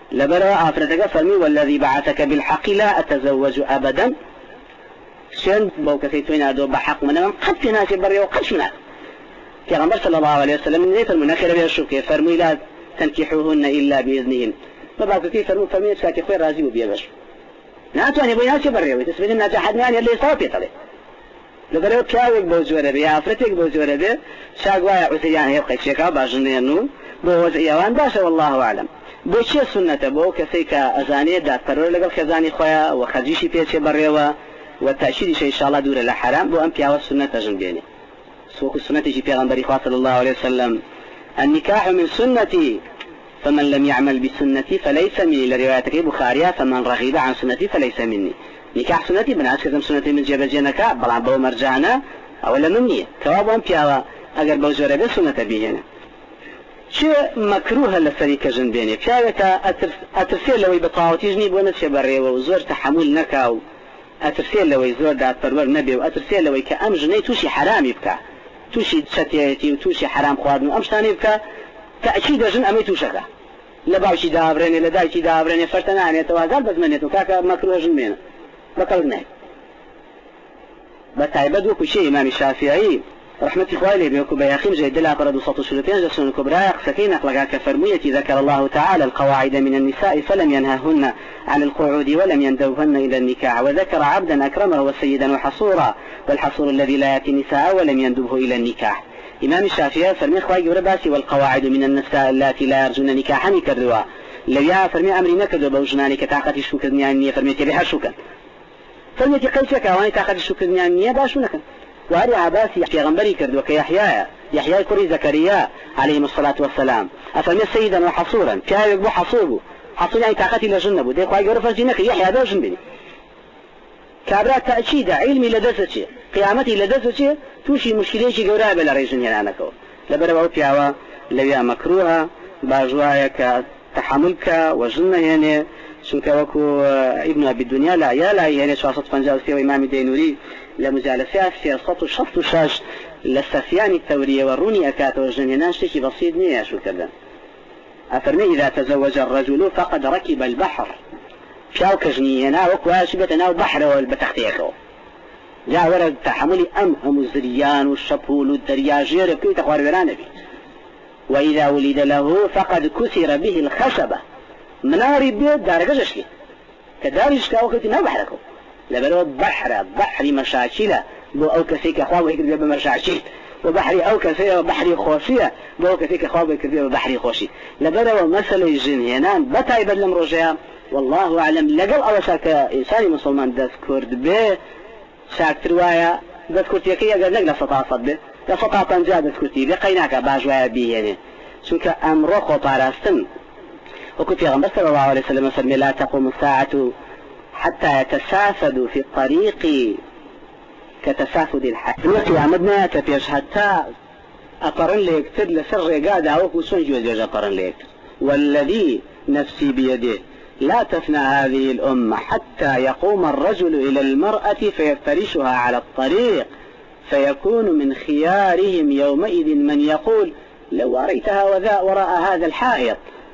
لبرا أفردك فرمي والذي بعثك بالحق لا أتزوج أبدا شن بوك سيتوين أدو بحق من قد في ناس بري وقد شنا في غمر صلى الله عليه وسلم من ذيك المناخر بيشوكي فرمي لا تنكحوهن إلا بإذنهن فبعض كيف فرمي فرمي ساكي خوي رازي وبيبش ناتو أني بوي ناس بري وتسبيل الناس حد يعني اللي صوتي طلع لبرا كاوك بوزورة بيا أفرتك بوزورة بيا شاقوا عسيان يبقى شيكا باجنينو بوز إيوان باشا والله أعلم بوشي السنة بو كسيكا أزاني دات فرور لقل خزاني خويا وخرجيشي بيتي بريوا والتأشير شيء إن شاء الله دور لحرام بو أمبيا والسنة جنبيني سوق السنة جي بيغنبري صلى الله عليه وسلم النكاح من سنتي فمن لم يعمل بسنتي فليس مني لروايتك بخارية فمن رغب عن سنتي فليس مني نكاح سنتي بناس كذا سنتي من جيب جنكا بلعن بو مرجعنا أولا مني كواب أمبيا أجر بوزورة بسنة بيهنا شيء مكروه لسريك جنبيني فيها أترسل لو بطاوتي جني بو نفسي بري وزور تحمل نكاو أترسل لو يزور دات برور نبي وأترسل لو كأم جني توشي حرام يبكى توشي شتيتي وتوشي حرام خوارن وأمش ثاني يبكى تأكيد جن أمي توشكا لباوشي دابرني لدايشي دابرني فرتناني توازال بس منيتو كاكا مكروه جنبينا بقلنا بتعبد وكل شيء إمام الشافعي رحمة إخواني بيوكو بياخيم جيد الله فرد وسط شلطين جسون الكبرى سكينة لقى كفرمية ذكر الله تعالى القواعد من النساء فلم ينههن عن القعود ولم يندوهن إلى النكاح وذكر عبدا أكرمه وسيدا وحصورا والحصور الذي لا يأتي النساء ولم يندبه إلى النكاح إمام الشافعي فرمي إخواني ورباسي والقواعد من النساء التي لا يرجون نكاحا كالروا لو يا فرمي أمري نكذب بوجناني كتاقة شكر نيانية فرمي تبيها شكر فرمي قيشك واني تاقة شكر نيانية باشونك وهذا عباسي في غنبري كرد وكيحيى يحيى كري زكريا عليه الصلاة والسلام أفرمي سيدا وحصورا كاي يقبو حصوبه حصول يعني طاقتي لجنبه ديك واي يعرف جنك يحيى ده جنبني كابرا تأكيد علمي لدزتي قيامتي لدزتي توشي مشكلة شيء جورا بلا ريجن يعني أناكو لبرا وبيعوا لبيع مكروها باجواك تحملك وجنة يعني شو كوكو ابن أبي الدنيا لا يا لا يعني شو صوت فنجال سوى إمام دينوري لمجالسات في صوت شفط وشاش للسفيان الثورية والروني أكات وجنينان شيء بسيط نية شو كذا أفرمي إذا تزوج الرجل فقد ركب البحر شاو كجنينا وكواشبتنا البحر والبتختيكو جاء ورد تحملي أمهم الزريان والشبول والدرياجير كي تقوار برانبي وإذا ولد له فقد كسر به الخشبة مناري بيت دارك جشكي كدارج كاوكتي ما بحركو لبلو بحر بحري مشاكلة بو أو كسيك أخواه ويكذب بمشاكل وبحري أو كسيك بحري خوشية بو أو كسيك أخواه ويكذب ببحري خوشي لبلو مسألة الجنينان بتا يبدلم رجيا والله أعلم لقل أو شاك إنساني مسلمان دسكورد به شاك تروايا دسكورتي كي يقول لك لسطاصد به لسطاصا جاء دسكورتي به قيناك باجوايا به يعني شوك أمرق وطارستن وكنت يغنبر صلى الله عليه وسلم فرمي لا تقوم الساعة حتى يتسافدوا في الطريق كتسافد الحياة الوقت عمدنا تفيش حتى أقرن لي يكتر لسر قاعدة أوكو سنجو يجوز أقرن لي يكتر والذي نفسي بيده لا تفنى هذه الأمة حتى يقوم الرجل إلى المرأة فيفترشها على الطريق فيكون من خيارهم يومئذ من يقول لو أريتها وذا وراء هذا الحائط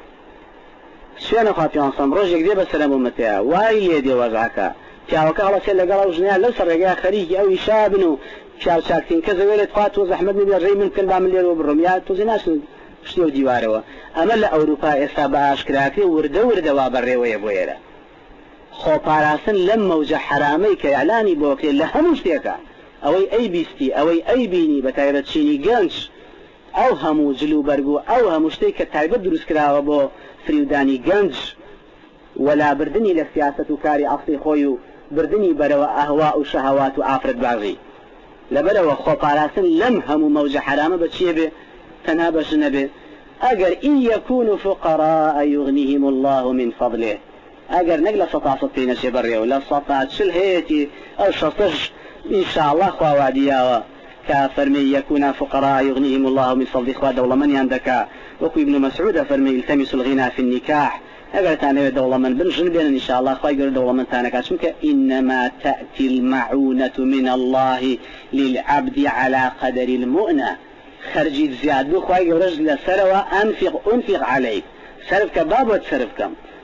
شوية خاطي أنصم رجل دي بس سلام أمتها واي يدي وزعك شاوك الله سيلا قال وجنيا لو سر رجع خريج أو يشابنو شاو ساكتين كذا ولد فات وز أحمد نبي الرئي من كل بعمل ليه وبرميات توزناش شنو ديواره أمل أوروبا إصابة كراكي ورده ورده وابره ويبويره خوباراسن لما وجه حرامي كإعلاني بوكي لهم شتيكا أوي أي بيستي أوي أي بيني بتايرة شيني جانش أو همو جلو برغو أو همو شتيكا تايبت دروس كراوة بو فريوداني جانج ولا بردني لسياسة كاري عصي خويو بردني بروا أهواء وشهوات وآفرد بعضي لبلو خوباراسن لم همو موجه حرامي بتشيبه تنابش نبي أجر إن يكونوا فقراء يغنيهم الله من فضله أجر نقل سطع سطين شبرية ولا سطع شلهيتي أو شطش إن شاء الله خوا وعديا كافر من يكون فقراء يغنيهم الله من فضله خوا دولة من يندك وكو ابن مسعود فرمي التمس الغنى في النكاح أجر تاني دولة من بنجن بين إن شاء الله خوا يقول دولة من تانك عشمك إنما تأتي المعونة من الله للعبد على قدر المؤنة خرجي زياد بخواي رجل سروا أنفق أنفق عليك سرفك باب وتسرفكم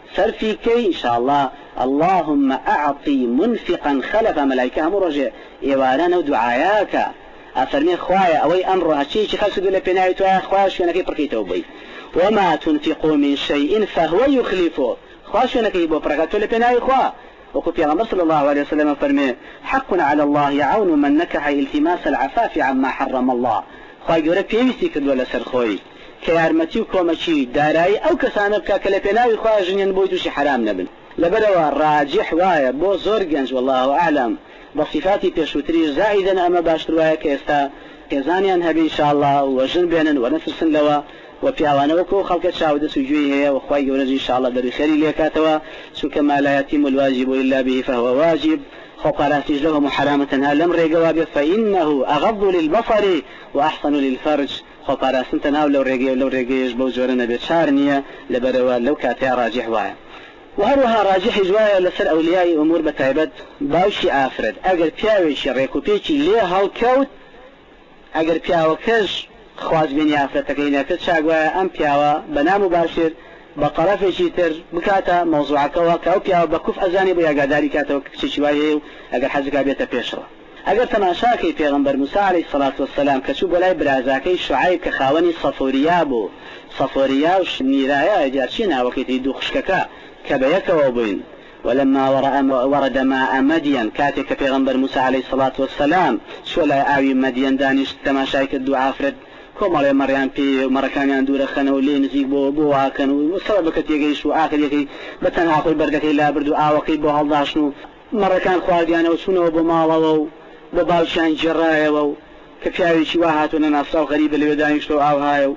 سرفي كي إن شاء الله اللهم أعطي منفقا خلف ملائكة مرجع إيوانا ودعاياك أفرمي خوايا أوي أمر هالشيء خلص دولة بنايت وخوايا شو أنا كي بركيته بي وما تنفقوا من شيء فهو يخلفه خوايا شو أنا كي ببركاته لبناي خوايا وقل في غمر صلى الله عليه وسلم فرمي حق على الله عون من نكح التماس العفاف عما حرم الله خواهي قولة بيويسي كدو لسر خوي كيارمتي وكومتي داراي أو كسانبكا كالبناوي خواهي جنين بويتوشي حرام نبن لبروا راجح وايا بو زور جنج والله أعلم بصفاتي بيشوتري زائدا أما باشتر وايا كيستا كيزانيان هبي إن شاء الله وجن بينن ونفسن لوا وبيعوانا وكو خلق شاودة سجويه وخواهي قولة إن شاء الله دري خيري ليكاتوا سو كما لا يتم الواجب إلا به فهو واجب خقرات له محرامة هالم ريقواب فإنه أغض للبصر وأحسن للفرج خقرات تنهاو لو ريقي ولو ريقيش بوزورنا بشارنية لبروا لو كاتيا راجح وايا وهروها راجح جوايا لسر أولياء أمور بتايبت باوشي آفرد أقر بياوشي ريكو بيشي ليه هالكوت أقر بياوكش خواز بيني آفرتكين كت شاقوايا أم بياوا بنا مباشر بطرف شيتر بكاتا موضوع كواكا وبيا بكف أزاني بيا قاداري كاتا وكشيشوايه أجر حزك بيتا بيشرا أجر تماشاكي پیغمبر موسى عليه الصلاة والسلام كشوب ولاي برازاكي شعيب كخاوني صفوريابو صفوريا وشنيرايا جاشينا وكيتي دوخشككا كبيك وبين ولما ورد ماء مدين كاتك پیغمبر موسى عليه الصلاة والسلام شو لا آوي مدين دانش تماشاك الدعاء فرد كومالي مريان بي مركانيان دورة خانو لي نزيق بو بو واكن وصلبك تيجيش وآخر يكي بتنها أخوي بردك إلا بردو آوكي بو هالداشنو مركان خوارديانا وشنو بو مالو بو باوشان جرايا كفياوي شواهاتنا نفسه غريب اللي بدانيشتو آو هايو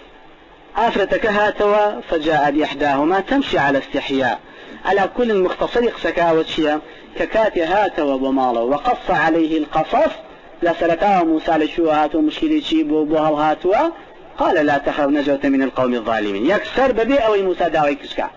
آفرتك هاتوا فجاء بإحداهما تمشي على استحياء على كل مختصر سكاوتشيا ككاتي هاتوا بمالو وقص عليه القصص لا سلكاه موسى لشوهات ومشكلة شيب وبوهاتوا قال لا تخاف نجوت من القوم الظالمين يكسر ببيع أو موسى داوي كسكا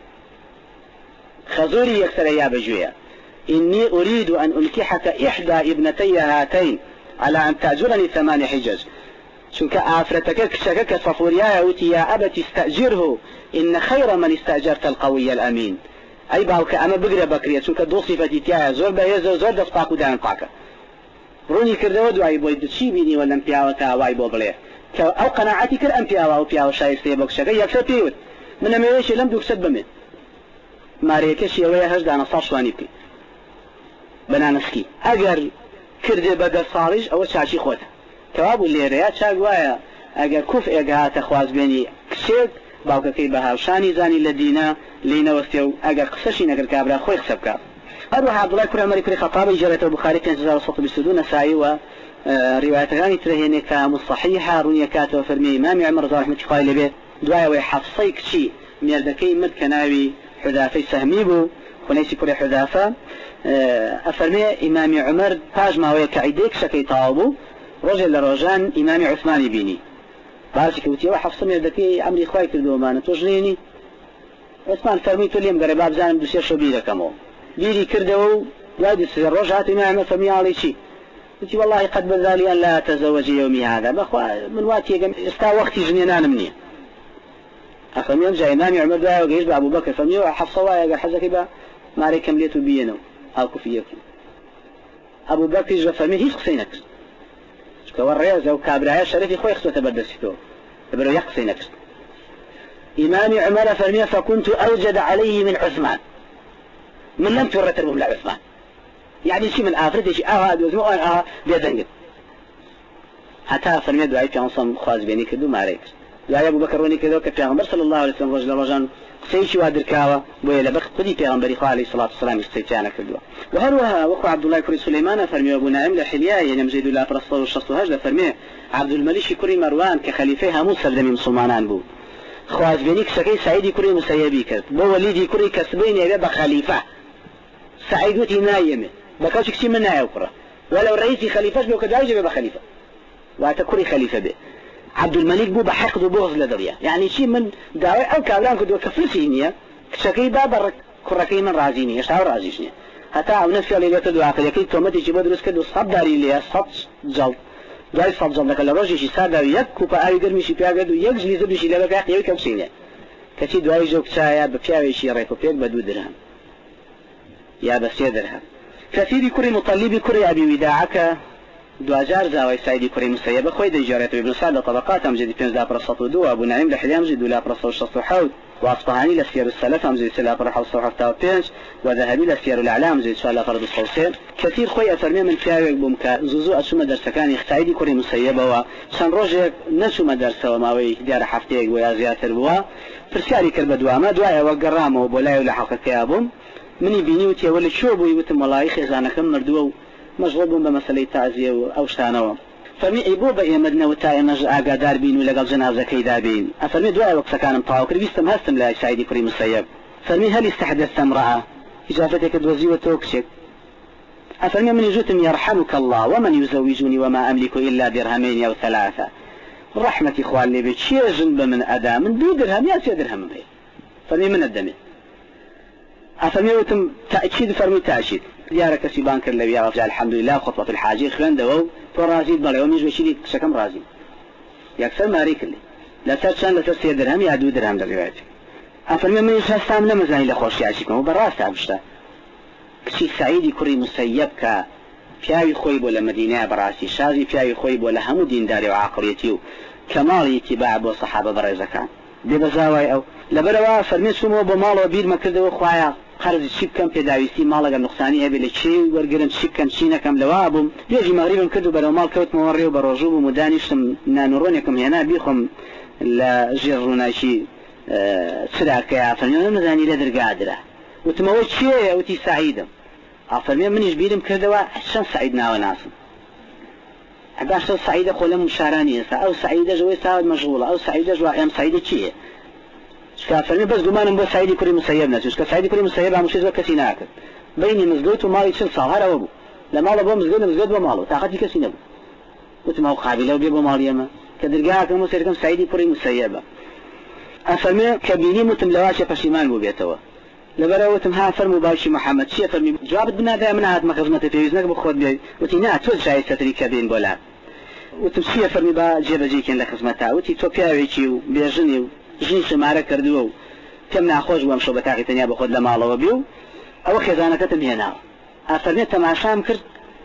خزوري يكسر يا بجوية إني أريد أن أنكحك إحدى ابنتي هاتين على أن تأجرني ثمان حجج شنك آفرتك كشكك صفوريا يوتي يا أبت استأجره إن خير من استأجرت القوي الأمين أي باوك أما بقرى بكرية شنك دو صفتي تيايا زور بيزو زور دفتاكو دان طاكا روني كردو دوای بۆی دچی بینی وەلەم پیاوە تا وای بۆ بڵێ کە ئەو قەناعەتی کرد ئەم پیاوە و پیاوە شایستەیە بۆ کچەکە یەکسەر پێیوت من ئەمەوێشی لەم دوو کچەت بمێ مارەیەکەشی ئەوەیە هەشت دانە ساڵ شوانی بکەیت بەنانسکی ئەگەر کردێ بە دە ساڵیش ئەوە چاچی خۆتە کەوا بوو لێرەیە چاک وایە ئەگەر کوف ئێگەهاتە خوازبێنی کچێک باوکەکەی بە هاوشانی زانی لە دینە لێنەوەستێ و ئەگەر قسەشی نەگەر کابرا خۆی قسە بکات أروح عبد الله كرة عمر كرة خطابي جرت البخاري كان زار صوت بسدون سعي ورواية غاني ترهيني كام صحيحة رونيا كاتو فرمي إمام عمر رضي الله عنه به دعاء ويحفصيك شيء من الذكي مد كناوي حذافي سهميبو وليس كل حذافة أفرمي إمام عمر تاج ما هو كعيديك شكي طاوبو رجل لرجان إمام عثمان بيني بارك وتي وحفص من الذكي عمري إخوائي كردو ما نتوجريني عثمان فرمي توليم قريباب زانم دوسير شبيرة كمو ديري كردو وادي سر رجعت إمام فمي علي شيء قلت والله قد بدا لي أن لا أتزوج يومي هذا بأخوة من وقتي استا وقتي جنينان مني أفهمي أرجع إمامي عمر دعا وقيش بأبو بكر فمي وحفصة وايا قال حزك با ما عليك مليتو بينو أو كفيكم أبو بكر جوا فمي هيش قصينك كورياز أو كابرايا شريفي خوي خصو تبدستو تبرو يقصينك إمامي عمر فرمي فكنت أوجد عليه من عثمان من لم ترتبه من عثمان يعني شيء من آفرد شيء آه هذا وزمه آه بيدنجد حتى فرمي دعاء في عنصم خواز بيني كدو ما عليك دعاء أبو بكر وني كدو كبيغمبر صلى الله عليه وسلم رجل رجان سيشي وادر كاوة بويلا بخ قدي بيغمبري عليه الصلاة والسلام استيتانا كدو وهروها وقع عبد الله كري سليمان فرمي أبو نعيم لحلياء ينمزيد الله فرصة والشخص هجل فرمي عبد الملك كري مروان كخليفة هموس سلدمي مسلمانان بو خواز بيني كسكي سعيدي كري مسيبي كد بو وليدي كري كسبين يبقى بخليفة سعيد وتي نايمه بكاش كشي من نايم كره ولو رئيسي خليفة بو كداوي جبه خليفة واتكوري خليفة به عبد الملك بو بحقد وبغض لدريا يعني شيء من داوي او كابلان كدو كفلسينيا شكي بابر كركي من رازيني يشتاو رازيشني حتى او نفسي اللي يتدو عقل يكي تومتي جيبو دروس كدو صب داري ليا صب جلد جاي صب جلد لك الروجي شي سادا يك كوبا اي قرمي شي بياغدو يك جليزو بشي لبكا يوي كبسينيا کەچی دوای ژۆ کچایە بە پیاوێکی ڕێکوپێک بە دوو درهم یا بە سێ درهم. كثير كري مطلب كري أبي وداعك دوجار زاوي سعيد كري مسيب خوي دجارة ابن سعد طبقات أمجد بينزا برصة ودو أبو نعيم لحليام جد ولا برصة وشصة وحود وأصبهاني لسير السلف أمجد سلا برحة وصحة وبينج وذهبي لسير الأعلام أمجد سؤال فرد الصوصين. كثير خوي أفرمي من فياوك بمك زوزو أسو مدرسة كان يختايد كري مسيب وشان روجك نسو مدرسة وماوي ديار حفتيك ويا زياتر بوا فرسياري كربدوا ما دوايا وقرامه وبولاي ولا حقك يا أبوم مني بيني وتي ولا شو بو يوتم والله خزانه كم مردو مشغول بمسألة تعزية أو شانوا فمي أبو بقي مدنا وتاي نج أقدار بين ولا قل جنازة كيدا بين أفرمي دواء وقت كان مطاوع كريستم هستم لا سعيد كريم مسيب فرمي هل استحدثت امرأة إجابتك دوزي وتوكشك أفرمي من يجوتم يرحمك الله ومن يزوجني وما أملك إلا درهمين أو ثلاثة رحمة إخوان لي بتشي جنب من أدا من دو درهم يا سي درهم بي فرمي من الدم أفرميوتم تأكيد فرمي تأكيد ديارك سيبان كر لبيا وفجاء الحمد لله خطوة الحاجة خلان دو فرازي ضلع وميج بشيلي شكم رازي يكسر ماريك اللي لا سرشان لا تسير درهم يا دو درهم دلوقتي أفرمي من يشهستام لما زاني لخوش يعشيكم وبراس تعبشتا كشي سعيدي كري مسيبك فياوي خويب ولا مدينة براسي شازي فياوي خويب ولا همو دين داري وعاقليتيو كمال اتباع بو صحابة برازة كان ببزاوي أو لبروا فرمي سمو بمال وبير مكرده وخوايا قرض شيب كم بداويسي مالك النقصاني هبل شيء ورجرن شيب كم شينا كم لوابم بيجي مغربا كده بدو مال كوت موري وبروجوب ومدانيشم نانورونكم هنا بيخم لا جيرونا شيء سراك يا فرمي مزاني لدر قادرة وتموت شيء وتي سعيدة فرمي منيش بيرم كده شن سعيدنا وناسم عباش سعيدة قولهم مشارانية أو سعيدة جوي ساعد مشغولة أو سعيدة جوا أم سعيدة شيء شكافرني بس قمانم بو سعيدي كري مسيبنا شكا سعيدي كري مسيب عمشيز وكسي ناكد بيني مزقوت ومالي شل صار هذا أبو لما الله بو مزقوت مزقوت بمالو تاقتي كسي نبو وتماو قابلة وبيبو مالي أما كدرقاك مسيركم سعيدي كري مسيبة أفرمي كبيني متملواشي فشيمان بو بيتوا لبراوتم ها فرمو باشي محمد شي فرمي جوابت بنا ذا منها ما خزمتي في وزنك بخود بي وتينا توجعي ستري كبين بولا وتمشي فرمي با جيبا جيكين لخزمتها وتي توبياويكي وبيجني جنس شمارة كردوه كم ناخوش وامشو بتاعي تنيا بخود لما الله وبيو او خزانة تمهينا افرمي تماشام كرد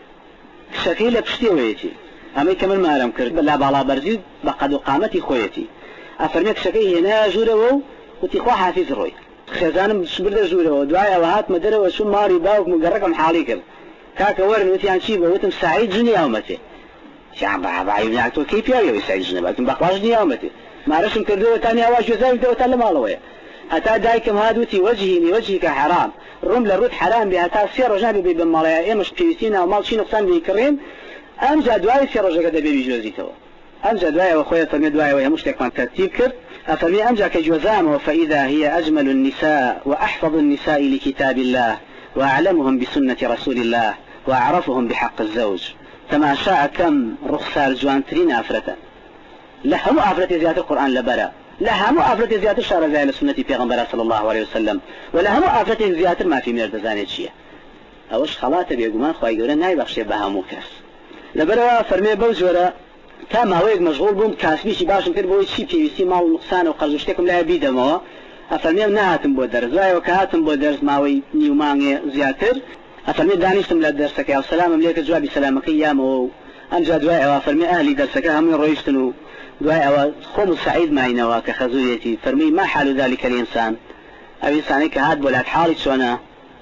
شكيلة بشتي ويتي امي كمل مالم كرد بلا بالا برزيد بقدو قامتي خويتي افرمي شكي هنا جوره وتي خوا حافظ روي خزانة برد جوره ودعاء اوهات مدره وشو ماري باوك مقرقم حالي كرد كاكا ورن وتي عنشيبه وتم سعيد جني اومتي شعب عبايب نعتو كيف يا سعيد جني باتم بقواش جني اومتي ما رسم كردوه تاني أواش وزاوي دو تالم الله أتا دايكم هادوتي وجهي لوجهك حرام الرمل الرود حرام بأتا سير رجابي بماليا إيمش بيوتينا ومال شي نقصان بيكرين أمجا دواي سير رجا قد بيبي جوزي توا أمجا دواي وخويا فرمي دواي وهي مشتك من ترتيب كرد أفرمي أمجا كجوزام فإذا هي أجمل النساء وأحفظ النساء لكتاب الله وأعلمهم بسنة رسول الله وأعرفهم بحق الزوج كما شاء كم رخصار جوانترين أفرة لهم أفرت زيادة القرآن لبرا لهم أفرت زيادة الشارع زي السنة في غنبرة صلى الله عليه وسلم ولهم أفرت زيادة ما في ميرد زانيت شيء أوش خلاته بيجومان خواهي يقولون ناي بخشي بها موكس لبرا فرمي بوزورا كما هو مشغول بوم كاسبي شي باش نكر بوي شي في سي مال نقصان وقرضشتكم لا بيده ما أفرمي نهاتم بودرز زي وكهاتم بودرز ماوي نيوماني زياتر أفرمي دانيشتم للدرسك يا سلام مليك جوابي سلامك ايامه أمجد واي أفرمي أهلي درسك هم رويشتنو دعاء خوم سعيد معنا وكخزويتي فرمي ما حال ذلك الإنسان أبي إنساني كهاد بولاد حالي شونا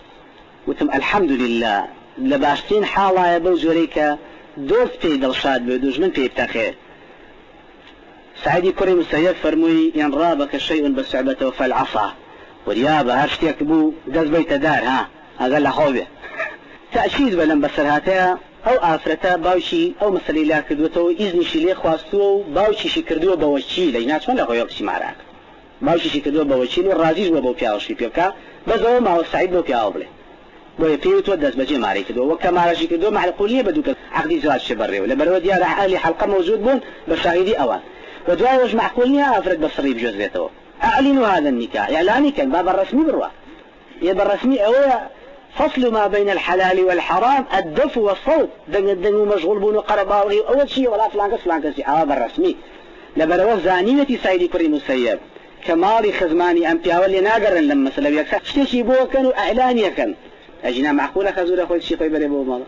وتم الحمد لله لباشتين حالا يبو جوريك دوست في دلشاد بدوج من في بتاخير سعيدي كريم السيد فرمي ين رابك شيء بالصعبة فالعصا وريابة هرشتيك بو دز بيت دار ها أقل خوبه تأشيد بلن بسرهاتها او آفرتا باوشي او مسئله لا کردوتو اذن شي خواستو باوشي شي کردو باوشي لينا چون لا خويك معراك باوشي شي کردو باوشي راجيج بو پیاوشي پیوكا بزو ما سعيد بو پیاو بله بو پیوتو دز بجي ماري كدو وكما شي كردو مع القوليه بدوك عقدي زواج شبري ولا برودي على اهلي حلقه موجود بون بشاهدي اوان ودواوج معقوليه افرد بصري بجوزيتو اعلنوا هذا النكاح اعلاني كان باب الرسمي بروا يبقى الرسمي هو فصل ما بين الحلال والحرام الدف والصوت دن الدن مشغول بون قرباوي اول شيء ولا فلان فلان كسي هذا الرسمي لبروه زانيتي سيدي كريم السيب كمالي خزماني أمبيا واللي ناقرن لما سلبي يكسر شتي بو كانوا إعلانية كان أجينا معقولة خزورة خوي شيء قيبل بو مالا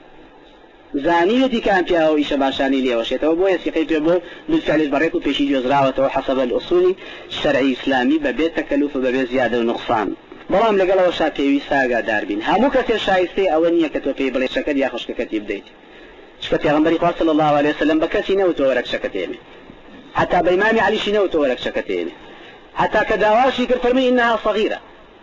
زانيتي كان فيها وإيش باشاني ليه وشيء تو بويا سيقي في بو بالفعل بريكو بيشي جزراوة حسب الأصول الشرعي الإسلامي ببيت تكلف وببيت زيادة ونقصان بلام لقلا وشاكي ويساقا داربين همو كثير شايستي أولنية كتوبي بلي شكد يا خوش كتيب ديت شكت يا غنبري قال صلى الله عليه وسلم بكسي نوتو ورك شكتيني حتى بإمام علي شنوتو ورك شكتيني حتى كداواشي كالفرمي إنها صغيرة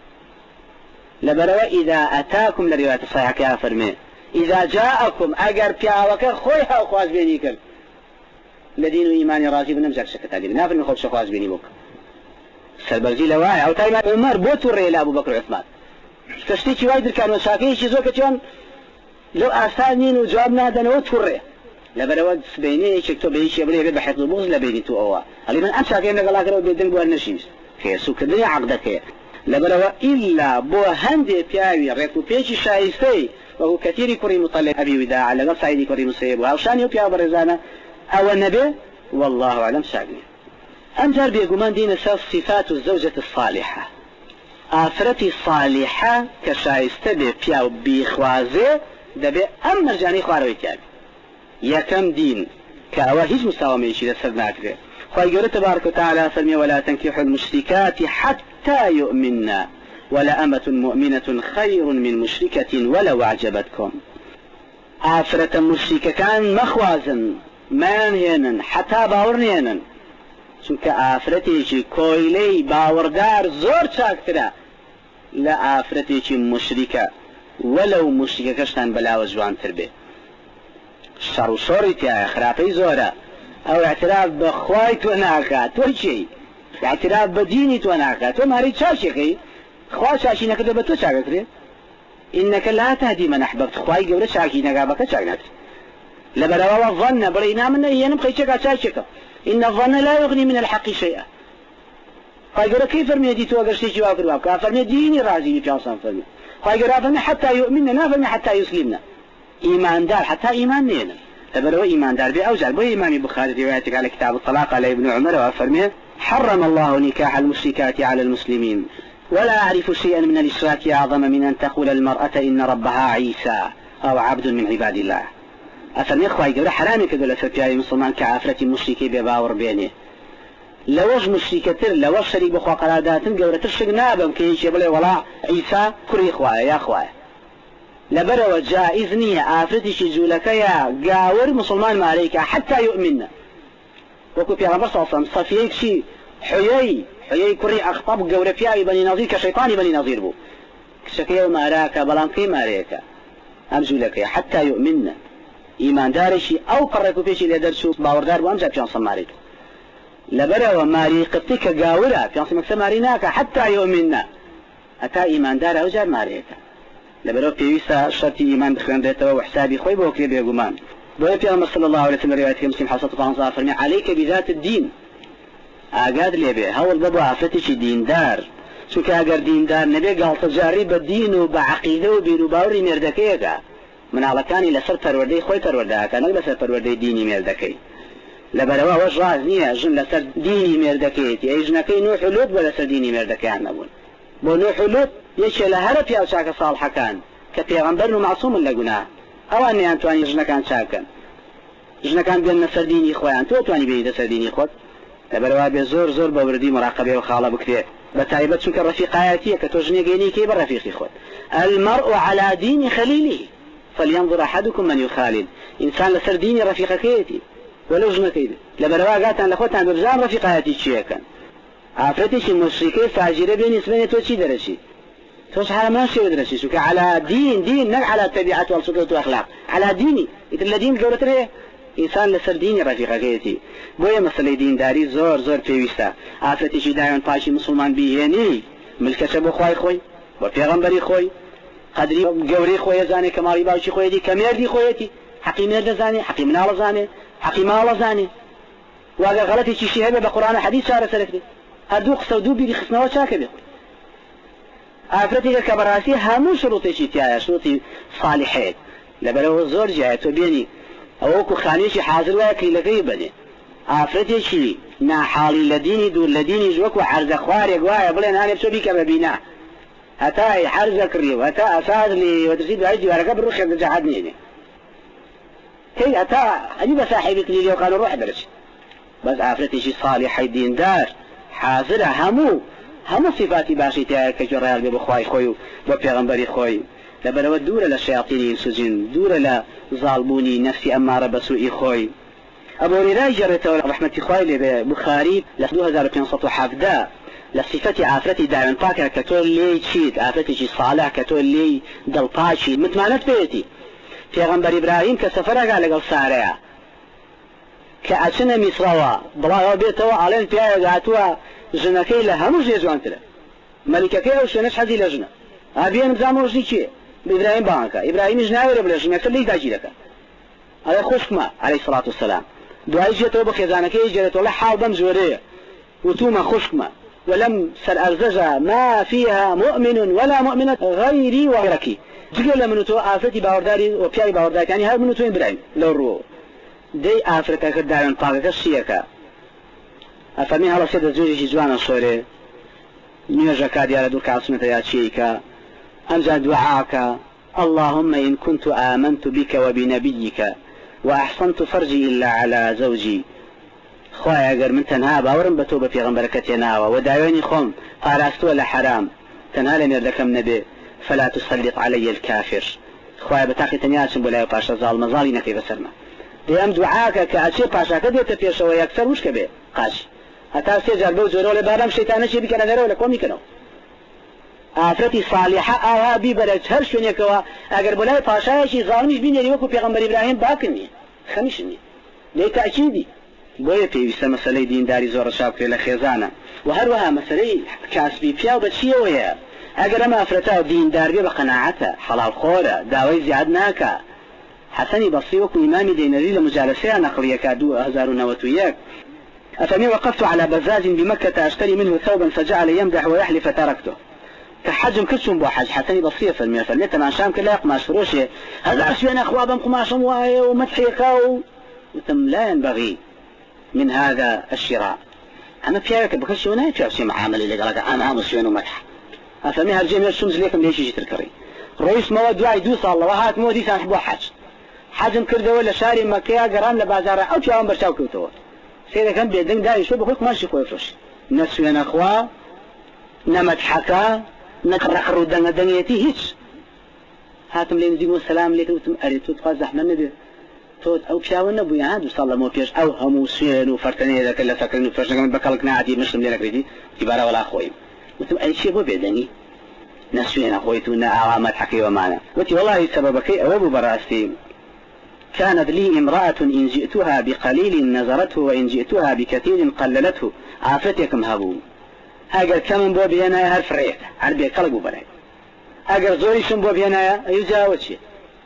لبروا إذا أتاكم لرواية الصحيحة كيا فرمي إذا جاءكم أجر بياوك خويها وخواز بيني كل لدين إيمان راجي بنمزك شكتاني بنافر من خوش خواز بيني بوك سربرزي لواعي أو تايما عمر بوتو الرئي أبو بكر عثمان تشتيكي وايدر كانوا شاكيشي زوكة جون لو آسانين وجوابنا دانو توري لبروا بيني شكتو بيشي يبلي بحيث البغز لبيني تو أوا اللي من أمشا كينا قال لك لو بيدن بوها النشيش كيسو كدنيا عقدك لبروا إلا بوها هندي بياوي ريكو بيشي شايستي وهو كثير كريم مطلع أبي وداع لقد سعيدي كريم سيب وهوشاني وبيا برزانا أو النبي والله أعلم شاقني أمجر بيقومان دين أساس صفات الزوجة الصالحة آفرتي صالحة كشايسته بيا بيخوازي دبي أم مرجاني خواروي تابي يكم دين كأوه هيج مستوى ميشي لسرناك ذي خواهي تبارك وتعالى فرمي ولا تنكحوا المشركات حتى يؤمننا ولا أمة مؤمنة خير من مشركة ولو أعجبتكم آفرة مشركة كان مخوازا ما هنا حتى باورنينا چونکە ئافرەتێکی کۆیلەی باوەڕدار زۆر چاکترە لە ئافرەتێکی مشریکە وەلەو مشریکەکەشتان بەلاوە جوانتر بێ شەڕ و شۆڕی تایە خراپەی زۆرە ئەو اعتراف بە خوای تۆ ناکات تۆ چی اعتراف بە دینی تۆ ناکات تۆ ماری چاچێکی خوا چاچینەکەت بە تۆ چاکەکرێ ئینەکە لا تهدی من أحببت خوای گەورە چاکینەکە بەکە چاک ناکرێت لەبەرەوە ظن بڵێ نامنە یەنم قەیچێکا چاچێکە إن الظن لا يغني من الحق شيئا قال كيف فرمي دي تو اگر شيء واكر واكر فرمي ديني راضي بياصان فرمي قال فرمي حتى يؤمننا نا فرمي حتى يسلمنا إيمان دار حتى إيمان نينا تبروا إيمان دار بأوجل بو إمام البخاري روايتك على كتاب الطلاق على ابن عمر وفرمي حرم الله نكاح المشركات على المسلمين ولا أعرف شيئا من الإشراك أعظم من أن تقول المرأة إن ربها عيسى أو عبد من عباد الله أفرمي خواهي قبل حرامي كدولة سبياي مسلمان كعافرة مشركي بباور بيني لوش مشركتر لوش شريك بخوا قراداتن قبل ترشق نابم كيش يبلي ولا عيسى كري خواهي يا خواهي لبرو جائز نية آفرتي شجولك يا قاور مسلمان ماليك حتى يؤمننا وكو في عمر صلى الله عليه وسلم صفيك شي حيي حيي كري أخطب قبل فيها بني نظير كشيطاني بني نظير بو كشكيه ماراك بلان كي ماريك أمجولك يا حتى يؤمننا إيمان دارشي أو قرركو فيشي لدرسو باوردار وأمجا بيان صماريك لبرا وماري قطيك قاورا بيان صمك سماريناك حتى يؤمننا أتا إيمان دار أو جار ماريكا لبرا بيويسا شرطي إيمان بخيان ديتوا وحسابي خوي بوكري بيقومان بوي بيان صلى الله عليه وسلم رواية مسلم حصة طبعا فرمي عليك بذات الدين أقاد لي بيه هول بابا عفتش دين دار شو كاقر دين دار نبي قال تجاري بالدين وبعقيدة وبين وباوري مردكيكا من على كاني لسر پروردهی خوی پرورده کنه لسر پرورده دینی مردکی لبروا وش راز نیه جن لسر دینی مردکی تی ایجنکی نوح لوط ولا لسر دینی مردکی عنبون بو نوح لوط یکی لهرب یا شاک صالح کان كبيغمبر معصوم لجناه او اني انتواني جنكان شاكن جنكان بين لسر دینی خویان تو توانی بین لسر دینی خود لبروا بی زور زور بوردی مراقبه و خاله بکری بتعيبت شنك الرفيقاتية كتوجني جينيكي بالرفيق خود المرء على دين خليله فلينظر أحدكم من يخالل إنسان لسر ديني رفيقكيتي ولو جنكيد لبروا قاتن لخوتان برجان رفيقاتي شيئا عفرتش المشركي فاجرة بين اسمين توشي درشي توش على ما شيء درشي شوك على دين دين نق على الطبيعة والسلوك والأخلاق على ديني إذا الدين قولت إنسان لسر ديني رفيقكيتي بويا مسألة دين داري زور زور بيوستا عفرتش دايما باشي مسلمان بيهني ملكة بو خواي خوي وبيغمبري خوي قدري جوري خويا زاني كماري باوشي خويا دي كميردي خويتي حقي ميرد زاني حقي منال زاني حقي مال زاني واجا غلطي شي شي هبه بقران حديث شارع سلفي هدوق سودو بي خصنوا شاكبه افرتي كبراسي همو شروطي شي تيا شروطي صالحات لبلو زور جاءت بيني اوكو خانيشي حاضر واكي لغي بني ئافرەتێکی شي ناحاڵی لە دینی دوور لە دینی ژوەک و حەرزە خوارێک وایە بڵێن هانێ بچۆ بیکە بە بینا هەتا حەرزە کڕی و هەتا ئەساس لێ وەترسی دوای دیوارەکە بڕوخێک جەهاد نێنێ كي هەتا ئەنی بە صاحبی کلیلێوەکان ڕۆح دەرچێت بەس ئافرەتێکی صالحی دیندار حاضرە هەموو هەموو صفاتی باشی تایە کە گوێڕایال بێ بە خوای خۆی و بە پێغەمبەری خۆی لەبەرەوە دوورە لە شەیاطینی سوجین دوورە لە زاڵبوونی نەفسی ئەمارە بە سوئی خۆی أبو هريرة جرته رحمة إخوائي بخاري لدو هزار بينصت وحفدة لصفة عافرتي دائما باكر كتول لي تشيد عافرتي شي صالح كتول لي دلطاشي متمانت بيتي في غنبر إبراهيم كسفرة قال لقل سارع كأتنا مصروا بلا بيتوا علين فيها قاتوا جنكي لها مش يزوان تلا ملككي أو شنش حدي لجنة أبيان بزامو جني شيء بإبراهيم بانكا إبراهيم جناوي رب لجنة كل داجي لك هذا خشكما عليه الصلاة والسلام دوای جێتەوە بە خێزانەکەی جێرێتەوە حاڵ بەم زۆرەیە وتومە خوشکمە ولم سەر ئەرزەژە ما فيها مؤمن ولا مؤمنة غيري وغيرك جگە لە من و تۆ ئافرەتی باوەڕداری و پیاوی باوەڕدارەکانی هەر من و تۆین براین لەو ڕۆ دەی ئافرەتەکە داوێن پاکەکە شیەکە ئەفەرمی هەڵە سێ دەستجێژێکی جوانە سۆرێ نوێژەکە دیارە دوور کاسمەتە یا چیەکە ئەمجا دوعاکە اللهم إن كنت آمنت بك وبنبيك وأحسنت فرجي إلا على زوجي خوايا أجر من تنها باورم بتوبة في غنبركة ناوى وداويني خم قاراستو ولا حرام تنها لم يردكم نبي فلا تسلط علي الكافر خوايا بتاقي تنياسم بلا يباشا زال مزالي نكي بسرما ديام دعاك كأشي باشا كده تفيش ويكسر وش كبه قاش هتا سيجار بوزورو لبارم شيطانا شي بكنا غيره لكم يكنو ئافرەتی صالحة ئاوا بیبەرە هەر شوێنێکەوە ئەگەر بەلای پاشایەکی زاڵمیش بینێری وەکو پێغەمبەر ئیبراهیم باکن نیە خەمیش نیە لێ تاکیدی بۆیە پێویستە مەسەلەی دینداری زۆر ڕەشا بکرێت لە خێزانە و هەروەها مەسەلەی کاسبی پیاو بە چیەوەیە ئەگەر ئەم ئافرەتە دیندار بێ بە قەناعەتە حەڵال خۆرە داوای زیاد ناکە حەسەنی بەسری وەکو ئیمامی دێنەری لە مجالسەیە نەقڵیەکە دوو هەزار و نەوەت و یەک أفمن وقفت على بزاز بمكة أشتري منه ثوبا فجعل يمدح ويحلف فتركته كحجم كتشم بو حج حتى بصير في المية فالمية تمام شام كلا يقماش فروشي هذا عشان أخوابهم قماشهم ومدحيكاو وتم لا ينبغي من هذا الشراء أما فيك بكش ونا في شيء معاملة اللي قالك أنا عامل شيء ومدح أفهمي هالجميع الشمس ليكم ليش يجي تركري رئيس مواد واحد دوس الله وهات مودي سان بو حج حجم كرده ولا شاري مكيا قران لبازار أو تيام برشاو كوتو سيدا كان بيدن داي شو بقولك ماشي خوي فروش نسوي أخوا نمدحكا نكرخرو دنا دنيتي هيك هاتم لين زيمو السلام عليكم وتم أريتو تقاز أحمد نبي توت أو بشاو النبو يعاد وصلى مو فيش أو همو سين وفرتني إذا كلا فكرني فرش كمان بكلك نعدي مسلم لنا كريدي كبارة ولا أخوي وتم أي شيء ببيدني نسوين أخوي تونا عوامات حكي ومانا وتي والله سببك أو براستي كانت لي امرأة إن جئتها بقليل نظرته وإن جئتها بكثير قللته عافتكم هبو اگر كمن بو بينايا هر فريت عربي قلبو بلاي اگر زوريشن بو بينايا يجاوزي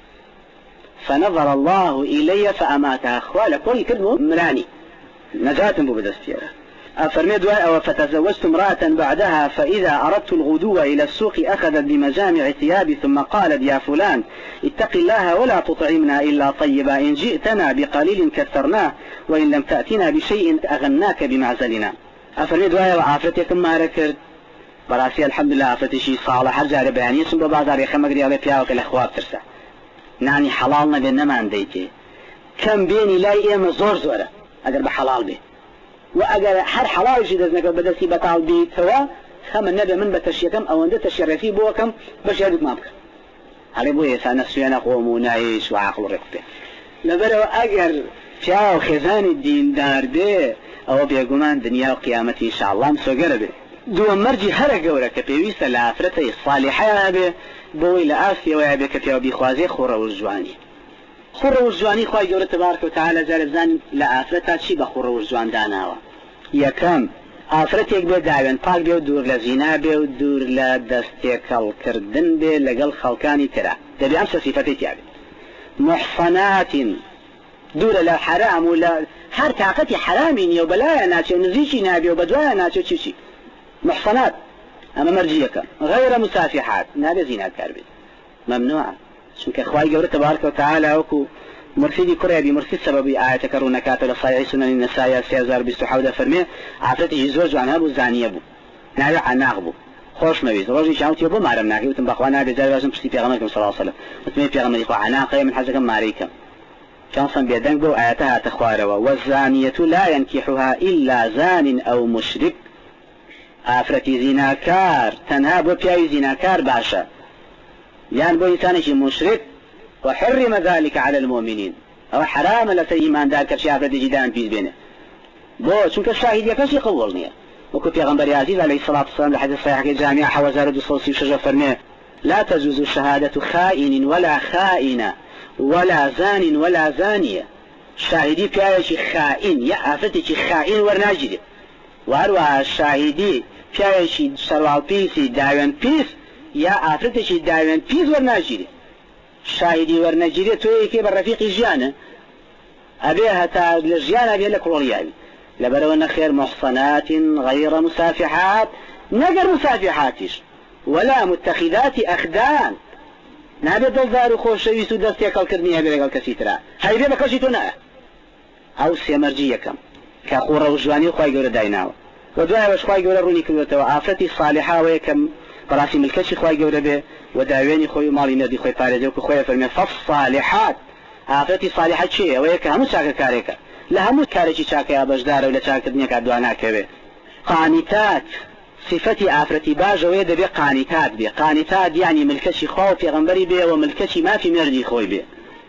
فنظر الله إلي فأماتها أخوال كل كلمة مراني نجاة بو بدستيرا أفرمي دواء فتزوجت امرأة بعدها فإذا أردت الغدو إلى السوق أخذت بمجامع ثيابي ثم قالت يا فلان اتق الله ولا تطعمنا إلا طيبا إن جئتنا بقليل كثرناه وإن لم تأتنا بشيء أغناك بمعزلنا أفرمي دواء وعافتكم ما ركرت براسي الحمد لله عافتشي صالح جاري بياني سنبو بازار يخمقري على بياوك الأخواب ترسى نعني حلالنا بينما عنديتي كم بيني لاي إيما زور زورة أقر بحلال به وأجر حر حلال شيء دزنك بدرسي بتعال بيت سوا خم النبي من بتشيكم أو أنت تشرفي بوكم بشهادك ما بك على بوي سنسينا قوم ونعيش وعقل رقبه لبرو أجر شاو خزان الدين دار به أو بيجومان دنيا وقيامتي إن شاء الله مسوجر به دو مرجي هر جورك بيويس لعفرته الصالحة به بوي لآسيا ويعبي كتير بيخوازي خورة والجواني خورة والجواني خواهي جورة تبارك وتعالى جالب زاني لآفرتها شي بخورة والجوان داناوا يكام آفرتك بي داوين طاق بي ودور لزينا بي ودور لدستيك الكردن بي لقل خلقاني ترى دبي أمس صفتي تيابي محصنات دور لا حرام ولا هر طاقتي حرامين وبلايا ناتشي نزيشي نابي وبدوايا ناتشي تشيشي محصنات أما مرجيك غير مسافحات نابي زينات كاربي ممنوعة شنك أخوائي قولة تبارك وتعالى وكو مرسيدي كريبي مرسيد سببي آية كرونكات لصايع سنن النسايا سيزار بستحاودة فرمي عفرتي زوج عنها بو زانية بو نعي عناق بو خوش مبيز روجي شاوتي بو مارم ناكي وتم بخوانا بزار لازم بشتي بيغمركم صلى الله عليه وسلم وتمي بيغمركم عناقية من حاجة ماريكا كانصا بيدنك بو آياتها تخواروا والزانية لا ينكحها إلا زان أو مشرك آفرتي زيناكار تنها بو بياي زيناكار باشا يعني بو إنسانش مشرك وحرم ذلك على المؤمنين أو حرام لسي إيمان ذاك الشيء آفرتي جدان بيز بينه بو چونك الشاهد يكشي قولني وكو پیغمبر عزيز عليه الصلاة والسلام لحديث صحيح جامعة حوزارة دوصوصي وشجر فرميه لا تجوز شهادة خائن ولا خائنة ولا زان ولا زانية شاهدي بيايشي خائن يا آفتي خائن ورناجري وهروها الشاهدي بيايشي سروال بيسي دايوان بيس يا آفتي دايوان بيس ورناجري شاهدي ورناجري تويكي بالرفيق جيانا أبيها تا لجيانا أبيها لك روليابي لبرون خير محصنات غير مسافحات نقر مسافحاتش ولا متخذات أخدان نابي دزار خوش يسو دستي قال كرني هبي قال كسيترا هاي بي بكشيتنا او سيمرجيه كم كخور وجواني خوي غير دايناو ودواي واش خوي غير روني كلتو عافتي صالحه ويكم براسي ملكشي خوي غير به وداويني خوي مالي ندي خوي باريدو خوي فرمي فالصالحات عافتي صالحه شي ويك هم شاك كاريكا لا هم كاريكي شاك يا بجدار ولا شاك دنيا كدوانا كبه قانتات صفتي آفرتي باجوية دبي قانتات بي قانتات يعني ملكشي خو في غنبري بي وملكشي ما في مردي خوي بي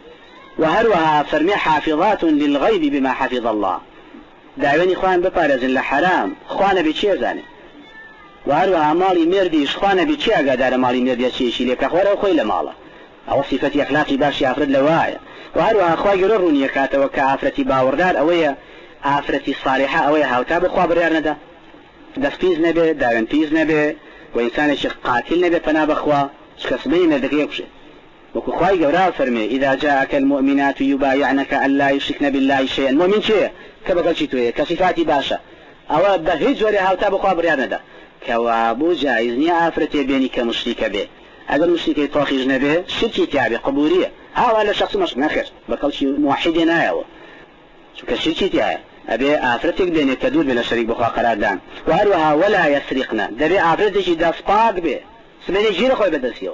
وهروها فرمي حافظات للغيب بما حفظ الله دعواني خوان بپارزن لحرام خوان بيچي زاني وهروها مالي مردي خوان بيچي اقادار مالي مردي چيشي لك اخوار خوي لمالا او صفتي اخلاقي باشي افرد لوايا وهروها خواه قررون يكاتا وكا آفرتي باوردار اويا آفرتي صالحة اويا هاوتا بخوا بريار ندا دفيز نبي داون فيز نبي وإنسان شيخ قاتل نبي فنا بخوا شكسبين الدقيق وكو خواي قورا فرمي إذا جاءك المؤمنات يبايعنك أن لا يشركن بالله شيئا مؤمن شيء كبقل شيء كصفاتي باشا أو بهج وريها وتاب خوا بريانا دا كوابو جائزني آفرتي بيني كمشرك به أقل مشركي طاخي جنبه شركي تعبي قبورية هاو على شخص مش نخر بقل شيء موحدين آيو شو كشركي تعبي أبي آفرتك بين تدور بلا شريك بخوا قرار دان وهروها ولا يسرقنا دبي آفرتك داس باق به سمعني جير خوي بدسيو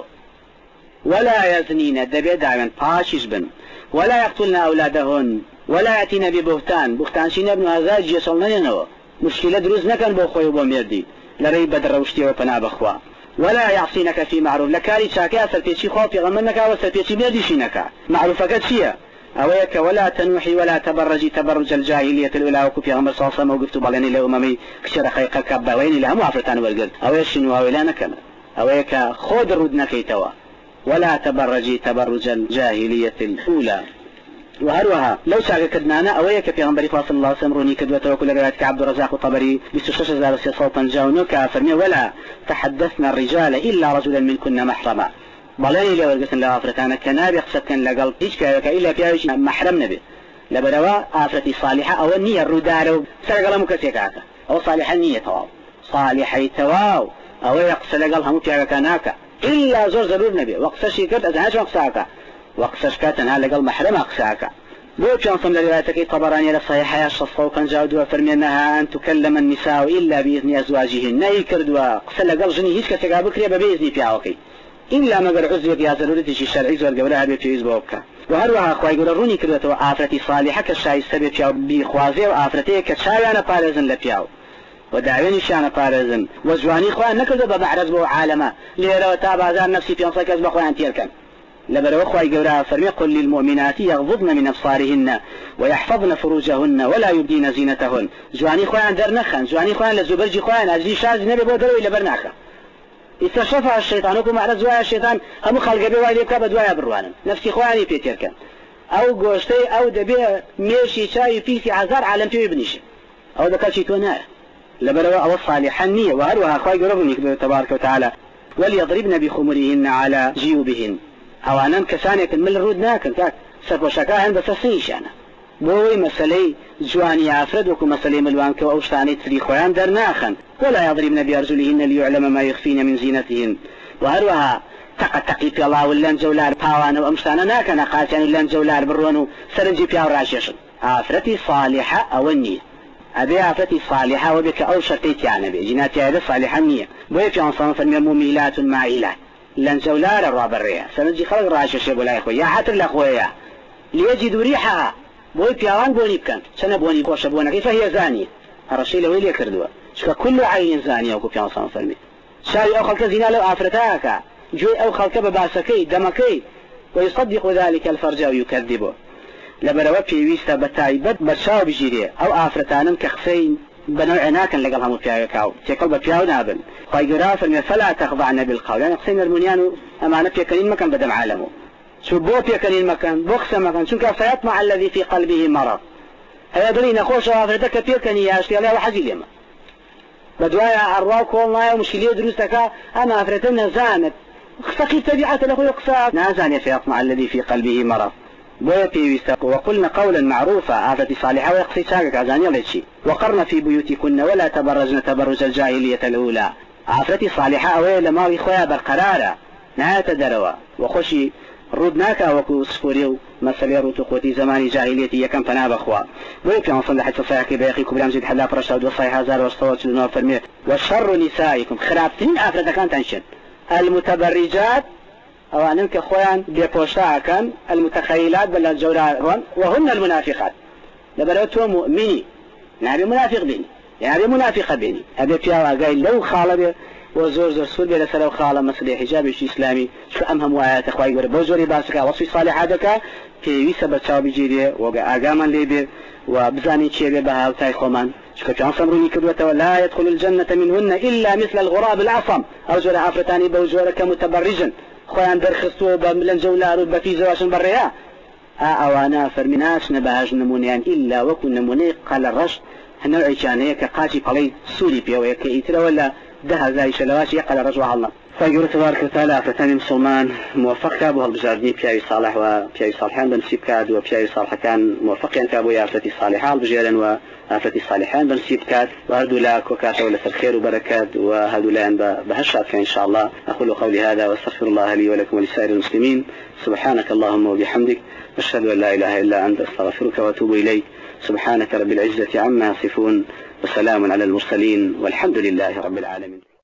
ولا يزنين دبي داعين باشيش بن ولا يقتلن أولادهن ولا يأتين ببهتان بهتان شين ابن هذا جيسولنا ينو مشكلة دروز نكن بو خوي وبميردي لري بدر وشتي وبنا بخوا ولا يعصينك في معروف لكاري شاكا سرتيشي خوف يغمنك وسرتيشي ميردي شينك معروفك فيها أويك ولا تنوحي ولا تبرجي تبرج الجاهلية الأولى وكفي غمر صاصة موقفت بالين لأممي كشر خيق كبوين لها معفرتان والقل أويش نواولانا كما أويك خود ردنا كيتوا ولا تبرجي تبرج الجاهلية الأولى وهروها لو شاك كدنانا أويك في غنبري فاصل الله سمروني كدوة وكل رواياتك عبد الرزاق الطبري بستشش زار صوتا جاونوك فرمي ولا تحدثنا الرجال إلا رجلا منكن محرما بلاني لو ورقسن لآفرتانا كنابي قصدكن لقل إيش كايوك إلا بياوش محرم نبي لبروا آفرتي صالحة أو النية الردارو سرقل مكسيكاكا أو صالحة النية تواو صالحة تواو أو يقصد لقل همو بياوكاناكا إلا زور ضرور نبي وقصش يكرت أزهاش مقصاكا وقصش كاتنها لقل محرم أقصاكا بوش أنصم لروايتك طبراني للصحيحة الشصفة كان جاودوا فرمي أنها أن تكلم النساء إلا بإذن أزواجهن نيكردوا قصد لقل جني هيش كسيكا بكريا بإذن بياوكي إلا ما قال عزوة يا ضرورتي شرعي زور قولها بيتويز بوكا وهروها أخوي يقول روني كردتو آفرتي صالحة كالشاي السبب فيها بخوازي وآفرتي كالشاي أنا بارزن لبياو ودعويني شانا بارزن وزواني خوان نكردو بمعرز بو عالما ليرو تابازان نفسي في أنصاك أزبا خوان تيركن لبرو أخوي يقولها فرمي قل للمؤمنات يغضضن من أبصارهن ويحفظن فروجهن ولا يبدين زينتهن زواني خوان در نخن زواني خوان لزبرجي خوان أزي شاز نبي بو دروي لبرناخا استشفى الشيطان وكما عرض زوايا الشيطان هم خلق بي وايد يبكى بدوايا بروانا نفسي خواني بيتيركن او قوشتي او دبي ميشي شاي فيسي عزار عالم فيه ابنشي او دكاشي تونايا لبروا او الصالحة النية وهروها اخواي قربني كبير تبارك وتعالى وليضربن بخمرهن على جيوبهن او انام كسانية من الرود ناكن كاك سربو شكاهن بس السيشانا بوي مسلي جواني افرد وكو مسلي ملوان كو اوشتاني تري خوان در ناخن ولا يضربن بأرجلهن ليعلم ما يخفين من زينتهن وهروها تق تقي في الله ولا جولار باوان وامشتانا ناكنا قاتين ولا جولار برونو سرنجي في راشيش آفرتي صالحة أونية أبي آفرتي صالحة وبك أو شرطيت يعني بجناتي هذا صالحة نية بوي أنصان فالمير مميلات معيلات لان جولار الرابرية سنجي خلق راشيش بولا إخوة يا حتر الأخويا ليجدوا ريحها بوي بيوان بوني بكن سنة بوني بوش بونك فهي زانية الرشي له اللي يكردوا شكا كل عين زانية وكو بيوان صان فالمير شاري أو خلق زنا لو آفرتاك جوي أو خلق بباسكي دمكي ويصدق ذلك الفرج ويكذبه لبروا بيويستا بتايبت برشاو بجيري أو آفرتانن كخسين بنوع ناكن لقلها مبياوكاو تيقل ببياو نابن خايقراف المي فلا تخضعن بالقول يعني خسين المنيانو أمانة بيكنين مكان بدم عالمه شو بو بيكنين مكان بوخس مكان شو سيطمع الذي في قلبه مرض هيا دلين أخوش آفرتك بيكني ياشتي عليها وحجي لما بدوايا أرواك والله ومشكلية دروستك أنا آفرتنا زانت اختقي تبعات له يقصى نازان فيطمع الذي في قلبه مرض وقلنا قولا معروفا آفة صالحة ويقصي ساقك عزاني ليتشي وقرن في بيوتكن ولا تبرجن تبرج الجاهلية الأولى آفة صالحة أولا ما إخويا بالقرارة نهاية دروا وخشي ردناك وكو سفوريو مسألة روتقوتي زمان جاهلية يكن فناب أخوة ويبقى نصنع حتى صيحك بيخي كبرام زيد حلا فرشاد وصيح هزار وصوات لنوع فرمية وشر نسائكم خرابتين آفة كان تنشن المتبرجات أو أنك خوان بيبوشتا كان المتخيلات بل الجوران وهن المنافقات لبلوتوا مؤمني نعبي منافق بيني يعني منافقة بيني أبي فيها قايل لو خالد وزور زور سول بلا سلو خالة مسألة حجاب شيء إسلامي شو أمهم وآيات أخوي قرب بوزوري باسك وصي صالحاتك في ويسا بتشاو بيجيري وأقاما ليبي وبزاني تشيبي بها وتاي خومان شكو كان صمروني كدوة ولا يدخل الجنة منهن إلا مثل الغراب العصم أو جور عفرتاني بوزورك متبرجا خوان درخستو بملن جولار وبفي زواشن بريا أوانا فرمناش نبهاج نمونيان إلا وكن نموني قال الرشد هنوعي كان هيك قاجي قلي سوري بيو هيك إترا ولا ده زي شلواش يقال الرجوع الله فيقول تبارك وتعالى فتاني مسلمان موفق كابو هالبجاردني بياي صالح وبياي صالحان بنسيب كاد وبياي صالح كان موفق يعني كابو يا فتي صالحان بجيرا وفتي صالحان بنسيب كاد وهدو لا كوكاتا ولا الخير وبركات وهدو لا بهشات إن شاء الله أقول قولي هذا واستغفر الله لي ولكم ولسائر المسلمين سبحانك اللهم وبحمدك أشهد أن لا إله إلا أنت أستغفرك وأتوب إليك سبحانك رب العزة عما يصفون وسلام على المرسلين والحمد لله رب العالمين.